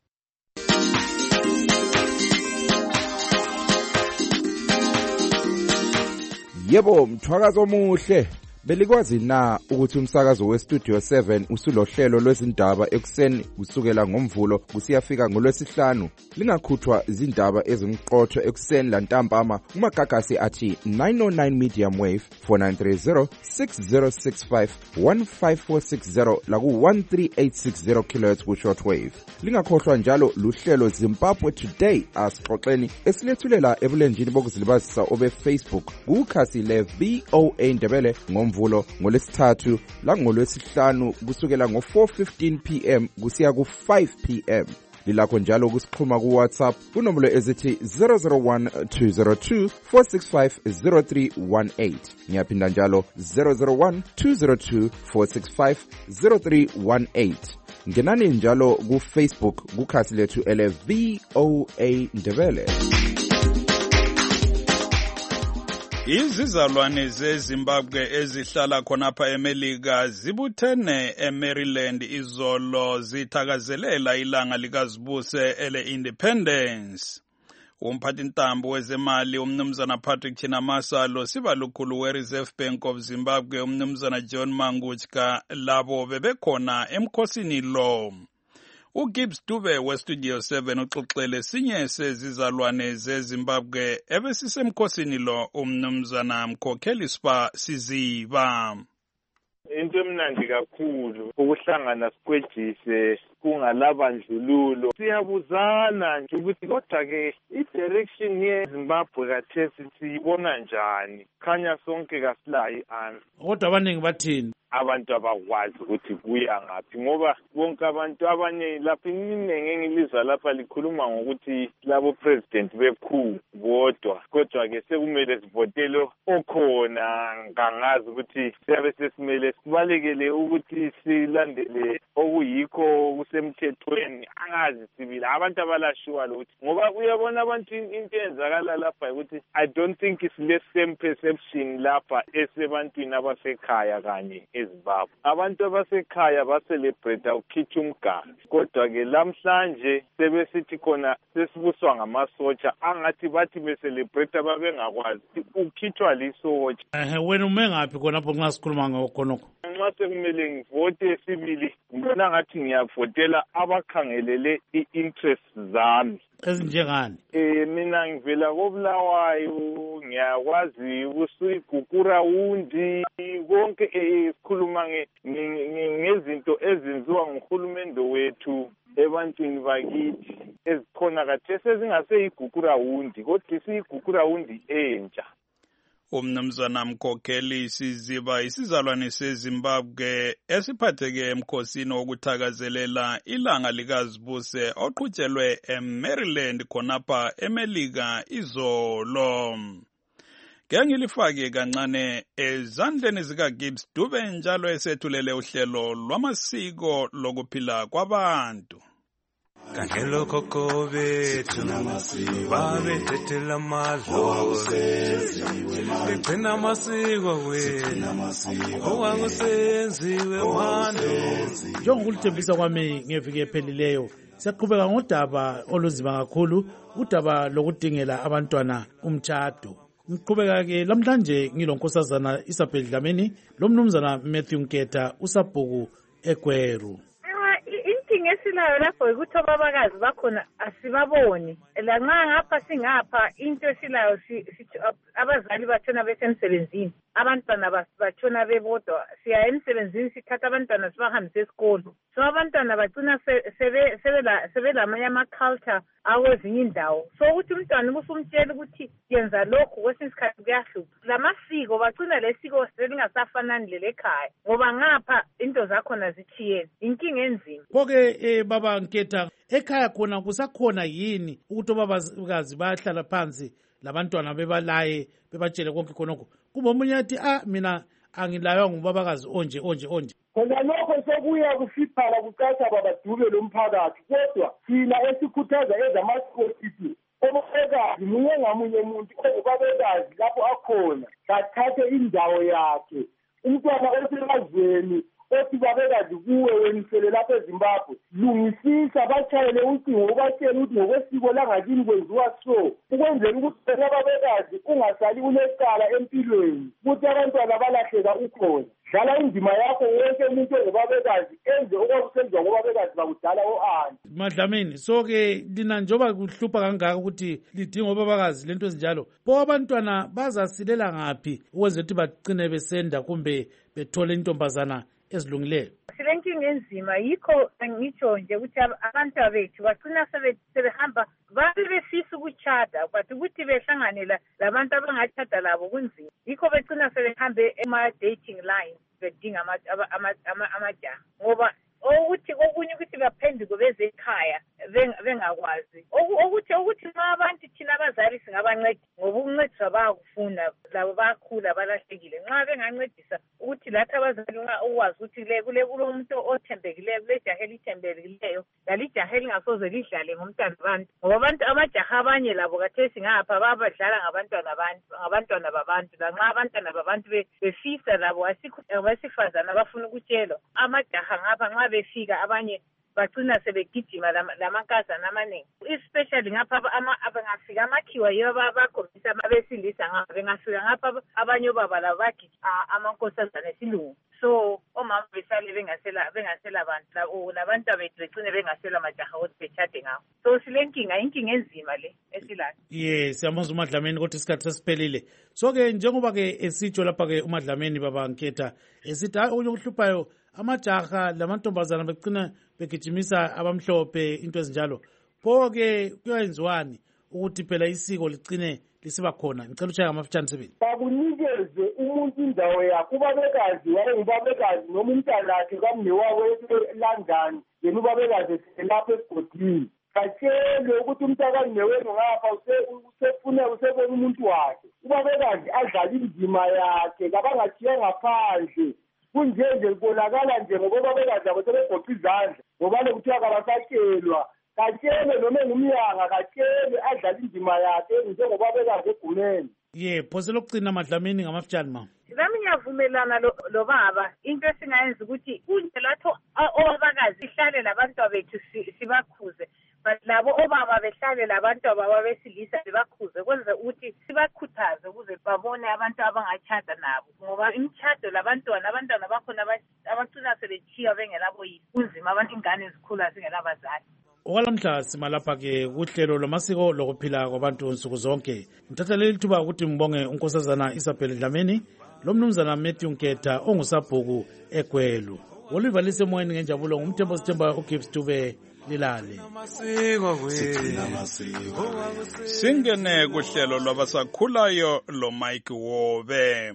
Yebo, mthwakazo omuhle. Belikwazi na ukuthi umsakazo weStudio 7 usulohlelo lwezindaba ekuseni kusukela ngomvulo kusiyafika ngolwesihlanu. Lingakhuthwa izindaba ezimqotho ekuseni lantambama kumagagasi athi 909 medium wave 4930 6065 15460 laku 13860 kHz ku shortwave. Lingakhohlwa njalo luhlelo Zimbabwe Today asixoxeni esilethulela ebulenjini bokuzilibazisa obe Facebook kukhasi le VOA Ndebele ngomvulo ngolesithathu la ngolwesihlanu kusukela ngo-4:15 PM kusiya ku-5 PM. Lilakho njalo ukusixhuma ku WhatsApp kunombolo ezithi 001-202-465-0318. Ngiyaphinda njalo 001-202-465-0318. Ngenani njalo ku Facebook kukhasi lethu ele VOA Ndebele. Izizalwane zeZimbabwe ezihlala khonapha eMelika zibuthene eMaryland izolo zithakazelela ilanga likazibuse ele-Independence. Umphathintambo wezemali umnumzana Patrick Chinamasa losiba lukhulu we-Reserve Bank of Zimbabwe umnumzana John Manguchka labo bebekhona emkhosini lo. uGibbs Dube weStudio 7 uxoxele sinye sezizalwane zeZimbabwe ebesisemkhosini lo umnumzana Mkhokheli Siziba. Into emnandi kakhulu ukuhlangana sikwejise kungalabandlululo. Siyabuzana nje ukuthi kodwa-ke i-direction yeZimbabwe kathesi siyibona njani. Khanya sonke kasilayo i-answer. Kodwa abaningi bathini? Abantu abakwazi ukuthi kuya ngaphi ngoba bonke abantu abanye lapha iningi engilizwa lapha likhuluma ngokuthi labo president bekhulu kodwa-ke sekumele sivotele okhona ngangazi ukuthi siyabe sesimele sibalekele ukuthi silandele okuyikho kusemthethweni angazi sibili abantu abalashiwa lokuthi ngoba uyabona abantu into enzakala lapha ukuthi I don't think it's the same perception lapha esebantwini abasekhaya kanye eZimbabwe. Abantu abasekhaya baselebrate ukukhitha umgari kodwa-ke lamhlanje sebesithi khona sesibuswa ngamasotsha angathi bathi beselebrate babengakwazi ukukhithwa lisotsha. Wena ume ngaphi khonapho nxa sikhuluma ngakhonokho? Nxa sekumele ngivote sibili ngibona ngathi ngiyavotela abakhangelele i-interest zami. Ezinjengani? Mina ngivela koBulawayo ngiyakwazi ukusuyigugura undi konke sikhuluma ngezinto ezenziwa nguhulumende wethu ebantwini bakithi ezikhona kathesi ezingaseyigugura undi kodwa siyigugura undi entsha. Umnumzana Mkhokheli Siziba isizalwane seZimbabwe esiphatheke emkhosini wokuthakazelela ilanga likazibuse oqhutshelwe eMaryland khonapha eMelika izolo. Ngengilifake kancane ezandleni zikaGibbs Dube njalo esethulele uhlelo lwamasiko lokuphila kwabantu. Kangelo koko bethu babethethela amadlozi begcina amasiko wethu owakusenziwe manje. Njengokulithembisa kwami ngeviki ephelileyo siyaqhubeka ngodaba olunzima kakhulu udaba lokudingela abantwana umtshado. Ngiqhubeka-ke lamhlanje ngilonkosazana Isabel Dlamini lomnumzana Matthew Nketa usabhuku eGweru. Esilayo lapho ukuthi obabakazi bakhona asibaboni lanxa ngapha singapha into esilayo abazali batshona besemsebenzini abantwana batshona bebodwa siya emsebenzini sithatha abantwana sibahambise esikolo so abantwana bagcina sebelamanye ama-culture awezinye indawo so ukuthi umntwana ubusumtshela ukuthi yenza lokhu kwesinye isikhathi kuyahlupha lamasiko bagcina lesiko selingasafanani lelekhaya ngoba ngapha into zakhona zithiyene inkinga enzima. Koke baba Nketa ekhaya khona kusakhona yini ukuthi obabakazi bayahlala phansi labantwana bebalaye bebatshele konke khonokho kuba omunye athi mina angilaywa ngubabakazi onje khona lokho sokuya kusiphala kucaca babadube lomphakathi kodwa thina esikhuthaza ezamasiko sithi obabekazi munye ngamunye umuntu ongubabekazi lapho akhona kathathe indawo yakhe. Umntwana osemazweni othi babekazi kuwe wenisele lapha eZimbabwe, lungisisa batshayele ucingo ubatshele ukuthi ngokwesiko langakini kwenziwa so, ukwenzela ukuthi babekazi ungasali ulecala empilweni ukuthi abantwana balahleka ukhona. Dlala indima yakho wonke umuntu ongubabekazi enze okwakusenziwa ngobabekazi bakudala o-ani. Madlamini, so-ke lina njengoba kuhlupha kangaka ukuthi lidinga obabakazi lento ezinjalo, pho abantwana bazasilela ngaphi ukwenzela ukuthi bagcine besenda kumbe bethole intombazana ezilungileyo? Silenkinga enzima, yikho ngitsho nje ukuthi abantu bethu bagcina sebehamba babe befisa ukutshada, but ukuthi behlangane labantu abangatshada labo kunzima. Yikho begcina sebehambe ema-dating line bedinga amajaha, ngoba ukuthi okunye ukuthi baphenduke beze ekhaya bengakwazi ukuthi nxa abantu thina abazali singabanceda ngoba ukuncediswa bayakufuna, labo bayakhula balahlekile. Nxa bengancedisa ukuthi lathi abazali nxa ukwazi ukuthi kulomuntu othembekileyo, kulejaha elithembekileyo, lalijaha elingasoze lidlale ngomntwana abantu, ngoba abantu amajaha abanye labo kathesi ngapha babadlala ngabantwana babantu. Lanxa abantwana babantu befisa labo abesifazana abafuna ukutshelwa, amajaha ngapha nxa befika abanye bagcina sebegijima lamankazana amaningi, especially ngapha bengafika amakhiwa yibo bakhombisa abesilisa ngapha, bengafika ngapha abanye obaba labo bagijima amankosazana esilungu. So omama besale bengasela bantu nabantu bethu begcine bengasela majaha ukuthi betshade ngawo. So inkinga enzima le esilayo. Siyamuzwa uMadlamini kodwa isikhathi sesiphelile. So-ke njengoba-ke esitsho lapha-ke uMadlamini baba Nketha esithi okunye okuhluphayo amajaha lamantombazana begcina begijimisa abamhlophe into ezinjalo, pho-ke kuyenziwani ukuthi phela isiko ligcine lisiba khona? Ngicela ushaya ngamafitshane sibili. Bakunikeze umuntu indawo yakhe, ubabekazi wayengubabekazi noma umntanakhe kamnewabo eLondon, yena ubabekazi eselapha esigodini. Katshelwe ukuthi umntakamnewenu ngapha usebona umuntu wakhe, ubabekazi adlala indima yakhe, kabangathiya ngaphandle. Kunjenje kubonakala nje ngoba babekazi abo sebegoqa izandla ngoba lokuthiwa kabasatshelwa. Katshelwe noma engumyanga, katshelwe adlala indima yakhe njengoba babekazi egumeni. Phose lokugcina Madlamini ngamafitshane ma. Nami ngiyavumelana lo baba, into esingayenza ukuthi kunjelatho obabakazi sihlale labantu bethu sibakhuze, but labo obaba behlale labantu baba besilisa sibakhuze, kwenze ukuthi sibakhuthaze ukuze babone abantu abangatshada nabo, ngoba imtshado abantwana bakhona abagcina sebethiya bengelabo yini, kunzima abantu ingane ezikhula zingelabazali. Okwalamhla simalapha-ke kuhlelo lwamasiko lokuphila kwabantu nsuku zonke. Ngithatha leli thuba ukuthi ngibonge unkosazana Isabel Dlamini lo mnumzana Matthew Nketha ongusabhuku eGwelu. Oliver lisemoyeni ngenjabulo ngumthembo sithemba uGibbs Dube lilale. Singene kuhlelo lwabasakhulayo lo Mike Wobe.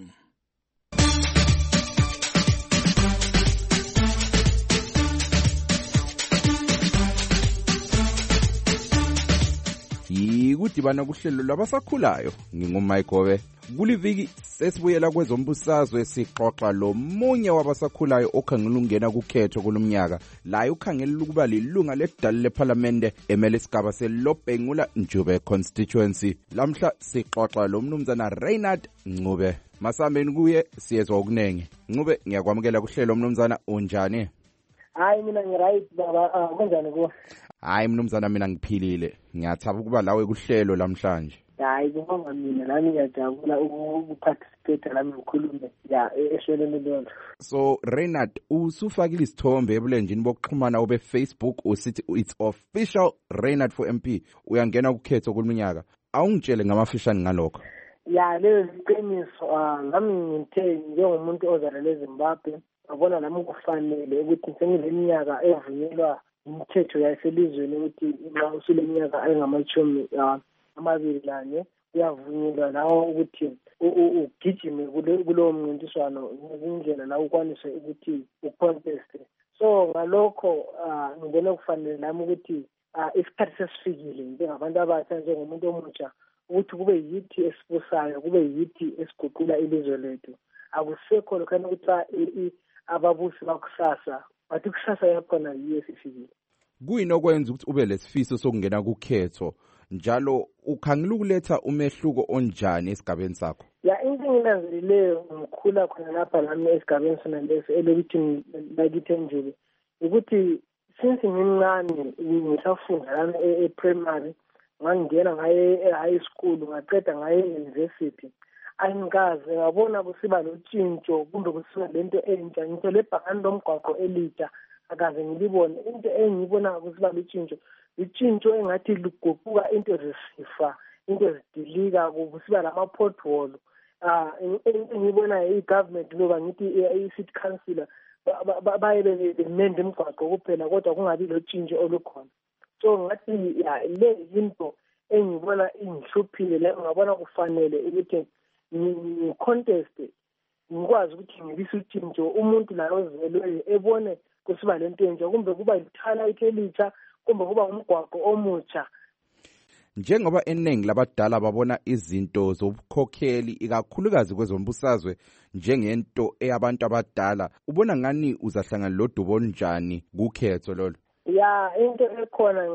Yikudibana kuhlelo lwabasakhulayo ngingumaigobe. Kuliviki sesibuyela kwezombusazwe sixoxa lo munye wabasakhulayo okhangela ungena kukhetho kulomnyaka, la ukhangela ukuba lilunga ledala leParliament emele isigaba seLobhengula Njube constituency. Lamhla sixoxa lo mnumzana Reinhard Ncube. Masambeni kuye siyezwa okunenge. Ncube, ngiyakwamukela kuhlelo mnumzana, unjani? Hayi mina ngiright baba, kanjani kuwe? Hayi mnumzana, mina ngiphilile. Ngiyathaba ukuba lawe kuhlelo lamhlanje. Hayi kubonga mina nami ngiyajabula ukuparticipate nami ngikhulume ehlelweni lelo. So Reinhard, usufakile isithombe ebulenjini bokuxhumana obe Facebook usithi it's official Reinhard for MP. Uyangena kukhetho kulomnyaka. Awungitshele ngamafishane ngalokho. Lezi qiniso ngami ngithe njengomuntu ozalele eZimbabwe, ngabona nami kufanele ukuthi sengileminyaka evunyelwa imithetho yaselizweni ukuthi nxa usuleminyaka engamashumi 21 uyavunyelwa nawo ukuthi ugijime kulowo mncintiswano ngezindlela la ukwanise ukuthi uconteste. So ngalokho ngibona kufanele nami ukuthi isikhathi sesifikile njengabantu abatsha, njengomuntu omutsha, ukuthi kube yithi esibusayo, kube yithi esiguqula ilizwe lethu. Akusekho lokhana ukuthi ababusi bakusasa, bathi kusasa yakhona yiyo esifikile. Kuyinokwenza ukuthi ube lesifiso sokungena kukhetho. njalo ukhangela ukuletha umehluko onjani esigabeni sakho? Ya into enginanzelileyo ngikhula khona lapha nami esigabeni sona leso elokithini lakithi eNjube ukuthi since ngimncane ngisafunda lana e-primary ngangena ngaye e-high school ngaqeda ngaye e-university angikaze ngabona kusiba lotshintsho kumbe kusiba lento entsha ngithe lebhakani lomgwaqo elitsha akaze ngilibone into engiyibona kusiba lutshintsho engathi luguquka into zesifa into zidilika kusiba lama-pothole engiyibona i-government loba ngithi i-city councillor baye bemende imigwaqo kuphela kodwa kungabi lotshintsho olukhona. So ngathi le into engibona ingihluphile le ngabona kufanele ukuthi ngi-contest ngikwazi ukuthi ngibise utshintsho umuntu la ozelweyo ebone kusiba lento entsha kumbe kuba lithala elitsha kumbe kuba umgwaqo omutsha. Njengoba eningi labadala babona izinto zobukhokheli ikakhulukazi kwezombusazwe njengento eyabantu abadala, ubona ngani uzahlangana lodubo olunjani kukhetho lolo? Ya into ekhona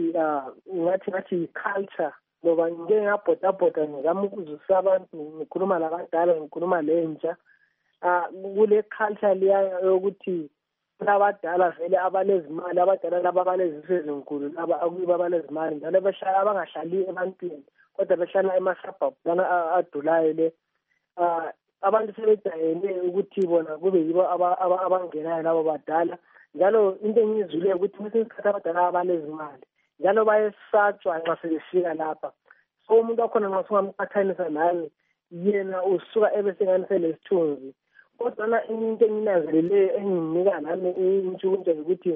ngathi culture ngoba ngike ngabhodabhoda ngizama ukuzwisa abantu ngikhuluma labadala ngikhuluma lentsha kule culture liya yokuthi abadala vele abalezimali abadala laba abalezise ezinkulu laba akuyiba abalezimali njalo behlala abangahlali ebantwini kodwa behlala emasabhabhu lana adulayo le abantu sebejayele ukuthi bona kube yibo abangenayo labo badala njalo into engiyizwile ukuthi kwesinye isikhathi abadala abalezimali njalo bayesatshwa nxa sebefika lapha. So umuntu wakhona nxa sungamqathanisa nawe yena usuka ebesengani lesithunzi. Kodwa into enginanzeleleyo enginika nami intshukuntsha ukuthi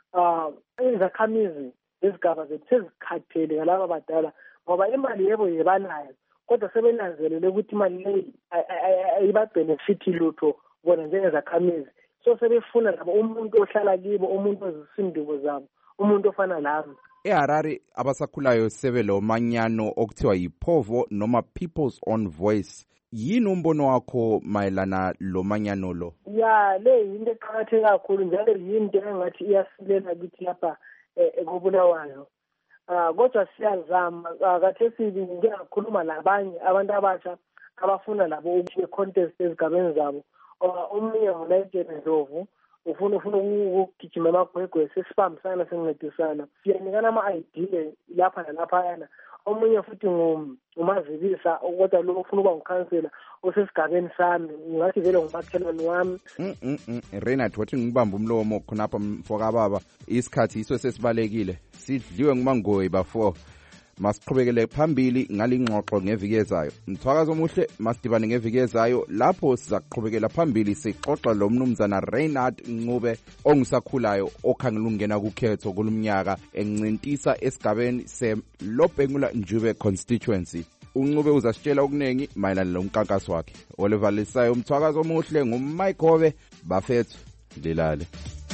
izakhamizi ezigaba zethu sezikhathele ngalaba badala ngoba imali yebo yebanayo kodwa sebenanzelele ukuthi imali leyi ayibabhenefithi lutho bona njengezakhamizi. So sebefuna labo umuntu ohlala kibo umuntu ozisinduko zabo umuntu ofana lami. eHarare abasakhulayo sebelo manyano okuthiwa yiPovo noma People's Own Voice. Yini umbono wakho mayelana lo manyano lo? Ya le yinto eqakatheke kakhulu njalo yinto engathi iyasilela kithi lapha ekubulawayo. Kodwa siyazama kathesi ngingakhuluma labanye abantu abasha abafuna labo ukuthi contest ezigabeni zabo. Omunye ngoNaitsheni Ndlovu ufuna ukugijima amagwegwe sesibambisana sengincedisana siyanikana ama-idea lapha nalaphayana. Omunye futhi ngumazibisa kodwa lo ufuna ukuba ngukhansela osesigabeni sami ngathi vele ngumakhelwane wami. Renat wathi ngibamba umlomo khonapha mfoka baba isikhathi iso sesibalekile sidliwe ngumangoyi bafo. Masiqhubekele phambili ngalingxoxo ngeviki ezayo. Mthwakazo omuhle masidibane ngeviki ezayo lapho sizaqhubekela phambili sixoxa lo mnumzana Reinhard Ncube ongusakhulayo okhangela ukungena kukhetho kulumnyaka encintisa esigabeni seLobhengula Njube constituency. uNcube uzasitshela okunengi mayelana lomkankaso wakhe. Oliver Lisayo umthwakazo omuhle nguMike Hove bafethu lilale.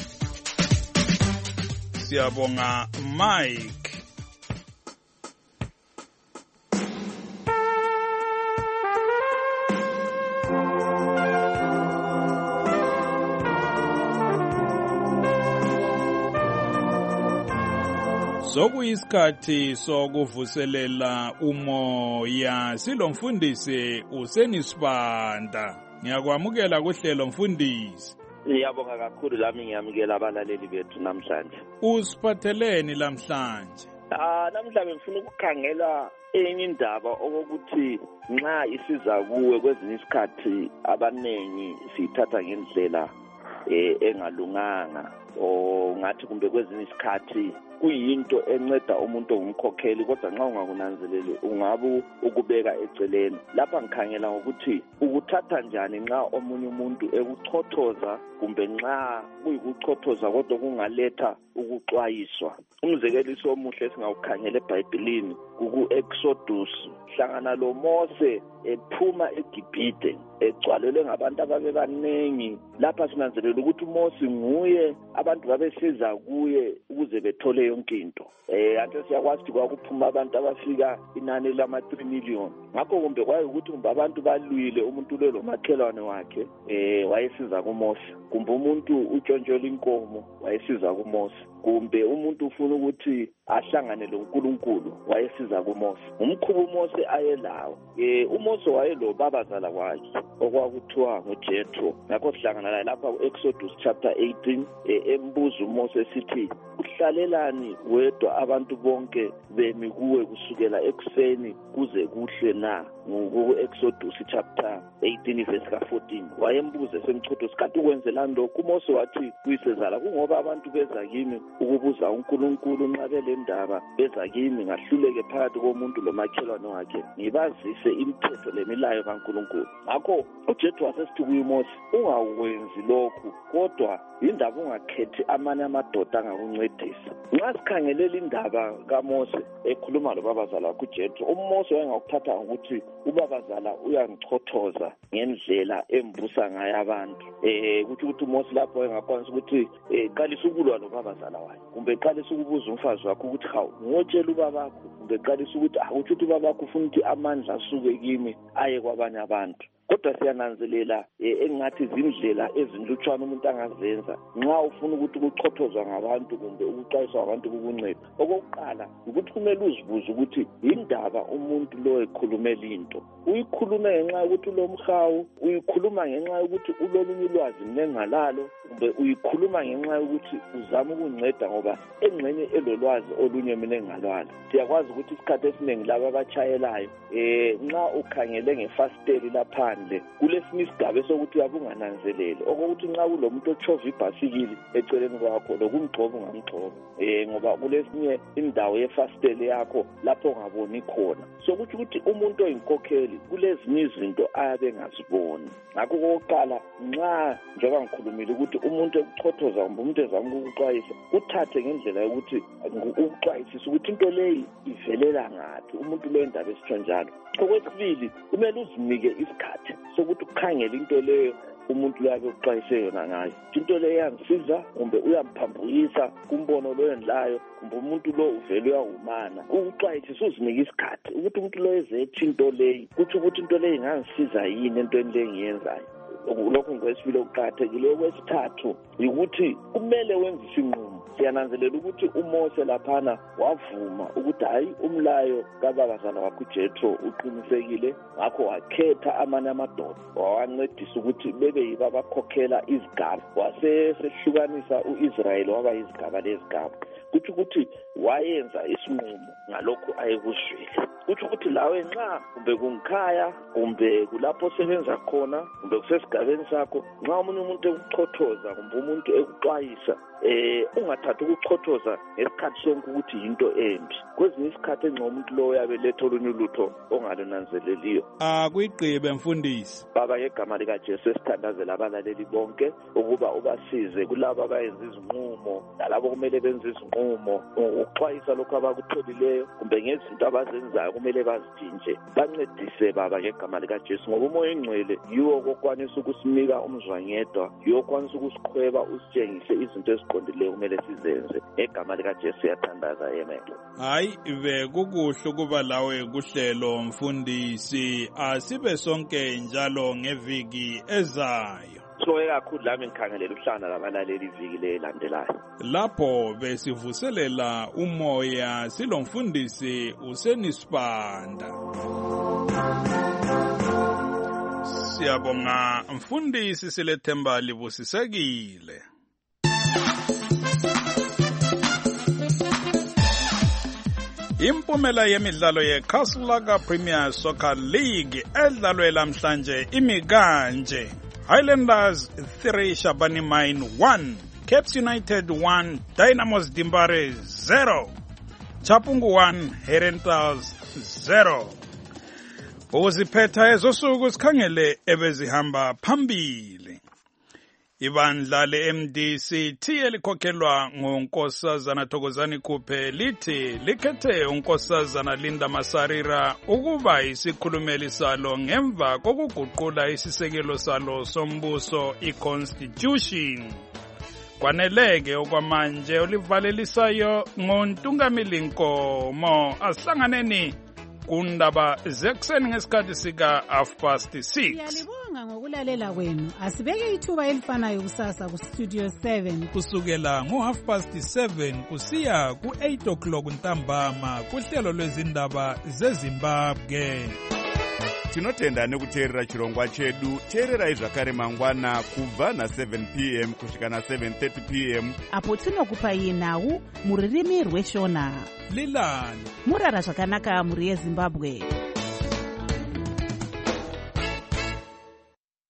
Siyabonga Mike. Sokuyisikhathi sokuvuselela umoya silomfundisi usenisibanda. Ngiyakwamukela kuhlelo mfundisi. Ngiyabonga kakhulu lami ngiyamukela abalaleli bethu namhlanje. Usiphatheleni namhlanje? Namhlanje ngifuna ukukhangela enye indaba okokuthi nxa isiza kuwe kwezinye isikhathi abanengi sithatha ngendlela engalunganga ngathi kumbe kwezinye isikhathi kuyinto enceda umuntu ongumkhokheli kodwa nxa ungakunanzeleli ungabe ukubeka eceleni. Lapha ngikhangela ngokuthi ukuthatha njani nxa omunye umuntu ekuchothoza kumbe nxa kuyikuchothoza kodwa kungaletha ukuxwayiswa. Umzekeliso omuhle singawukhangela eBhayibhelini ku-Exodus hlangana lo Mose ephuma eGibhite egcwalelwe ngabantu ababebanengi. Lapha sinanzelela ukuthi uMose nguye abantu babesiza kuye ukuze bethole yonke into. Ante siyakwazi ukuthi kwakuphuma abantu abafika inani lama-3 million. Ngakho kumbe kwaye ukuthi kumbe abantu balwile umuntu lo makhelwane wakhe wayesiza kuMose. Kumbe umuntu utshontshola inkomo wayesiza kuMose. Kumbe umuntu ufuna ukuthi ahlangane loNkulunkulu wayesiza kuMose. Umkhuba uMose ayelawo. uMose wayelo babazala wakhe okwakuthiwa nguJethro. Ngakho sihlangana naye lapha ku-Exodus chapter 18 embuza uMose sithi uhlalelani wedwa abantu bonke bemi kuwe kusukela ekuseni kuze kuhle na? Ku-Exodus chapter 18 verse ka-14 wayembuza esemchotho sikhathi ukwenzelani lokhu. uMose wathi kuyisezala kungoba abantu beza kimi ukubuza uNkulunkulu nxa bele ndaba beza kimi ngahluleke phakathi komuntu lomakhelwane wakhe ngibazise imithetho lemilayo kaNkulunkulu. Ngakho uJethro wasesithi kuMose ungakwenzi lokhu kodwa indaba ungakhethi amanye amadoda angakuncedisa. Nxa sikhangelela indaba kaMose ekhuluma lobabazala wakhe uJethro, uMose wayengakuthatha ukuthi ubabazala uyangichothoza ngendlela embusa ngayo abantu. Kuthi uMose lapho wayengakwanisa ukuthi qalisa ukulwa lobabazala wakhe kumbe qalisa ukubuza umfazi wakhe ukuthi hawu ngotshela ubabakho kumbe qalisa ukuthi ukuthi ubabakho ufuna ukuthi amandla asuke kimi aye kwabanye abantu. Kodwa siyananzelela engathi izindlela ezinlutshwana umuntu angazenza nxa ufuna ukuthi ukuchothozwa ngabantu kumbe ukuxwayiswa ngabantu kukunceda. Okokuqala ukuthi kumele uzibuze ukuthi indaba umuntu lo ekhulumela into uyikhulume ngenxa yokuthi ulomhawu, uyikhuluma ngenxa yokuthi ulolunye ulwazi nengalalo kumbe uyikhuluma ngenxa yokuthi uzama ukunceda ngoba engxenye elolwazi olunye mina engalwalo. Siyakwazi ukuthi isikhathi esiningi laba abachayelayo nxa ukhangele ngefasteli lapha kulesinye isigaba sokuthi abungananzeleli okokuthi nxa kulomuntu otshova ibhasikili eceleni kwakho lokumgcoba ungamgcoba ngoba kulesinye indawo yefasteli yakho lapho ungaboni khona. Sokuthi ukuthi umuntu oyinkokheli kulezinye izinto ayabe engaziboni. Ngakho kokuqala nxa njengoba ngikhulumile ukuthi umuntu ekuchothoza kumbe umuntu ezama ukuxwayisa uthathe ngendlela yokuthi ukuxwayisisa ukuthi into leyi ivelela ngaphi umuntu lo indaba esitsho njalo. Okwesibili kumele uzinike isikhathi sokuthi ukhangele into leyo umuntu lo uxwayise yona ngayo. Into leyo iyangisiza kumbe uyamphambukisa kumbono lo endlayo kumbe umuntu lo uvele uyawumana. Ukuxwayisisa uzinike isikhathi ukuthi umuntu lo ezethi into leyo kuthi ukuthi into leyo ingangisiza yini entweni le engiyenzayo. Lokhu ngokwesibili okuqakathekile. Okwesithathu ukuthi kumele wenze isinqumo. Siyananzelela ukuthi uMose laphana wavuma ukuthi hayi umlayo kababazala wakhe uJethro uqinisekile. Ngakho wakhetha amanye amadoda wawancedisa ukuthi bebe yibo abakhokhela izigaba. Wasehlukanisa u-Israyeli waba izigaba lezigaba. Kuthi ukuthi wayenza isinqumo ngalokho ayekuzwile. Kuthi ukuthi lawe nxa kumbe kungikhaya kumbe kulapho osebenza khona kumbe kusesigabeni sakho nxa omunye umuntu ekuchothoza kumbe umuntu ekuxwayisa ungathatha ukuchothoza ngesikhathi sonke ukuthi yinto embi. Kwezinye isikhathi engxa umuntu lo uyabe letha olunye ulutho ongalunanzeleliyo. Akuyigqibe mfundisi. Baba ngegama likaJesu esithandazela abalaleli bonke ukuba ubasize kulabo abayenza izinqumo nalabo kumele benze izinqumo ukuxwayisa lokho abakutholileyo kumbe ngezinto abazenzayo kumele bazitshintshe. Bancedise baba ngegama likaJesu ngoba umoya engcwele yiwo okwanisa ukusinika umzwangedwa, yiwo okwanisa ukusikhweba usitshengise izinto eziqondileyo kumele sizenze. Ngegama likaJesu yathandaza. Amen. Hayi bekukuhle ukuba lawe kuhlelo mfundisi. Asibe sonke njalo ngeviki ezayo. Soke kakhulu lami ngikhangelela ukuhlangana labalaleli iviki lelandelayo. Lapho besivuselela umoya silomfundisi uSenisibanda. Siyabonga mfundisi Silethemba Libusisekile. Impumela yemidlalo yeCastle Premier Soccer League edlalwe namhlanje imi kanje. Highlanders 3 Shabani Mine 1, Caps United 1, Dynamos Dimbare 0, Chapungu 1, Herentals 0. Uziphetha ezosuku sikhangele ebezihamba phambili. Ibandla le-MDCT elikhokhelwa nguNkosazana Thokozani Khuphe lithi likhethe uNkosazana Linda Masarira ukuba isikhulumeli salo ngemva kokuguqula isisekelo salo sombuso i-Constitution. Kwaneleke okwamanje olivalelisayo ngoNtungamili Nkomo asihlanganeni kundaba zekuseni ngesikhathi sika 6:30. Siyalibonga ngokulalela kwenu. Asibeke ithuba elifanayo kusasa ku Studio 7 kusukela ngo7:30 kusiya ku8 ntambama kuhlelo lwezindaba zeZimbabwe. Tinotenda nekuteerera chirongwa chedu. Teererai zvakare mangwana kubva na7 p.m. kusvika na7:30 p.m. apo tinokupai nhau muririmi rweshona. Lilani murara zvakanaka muri yeZimbabwe.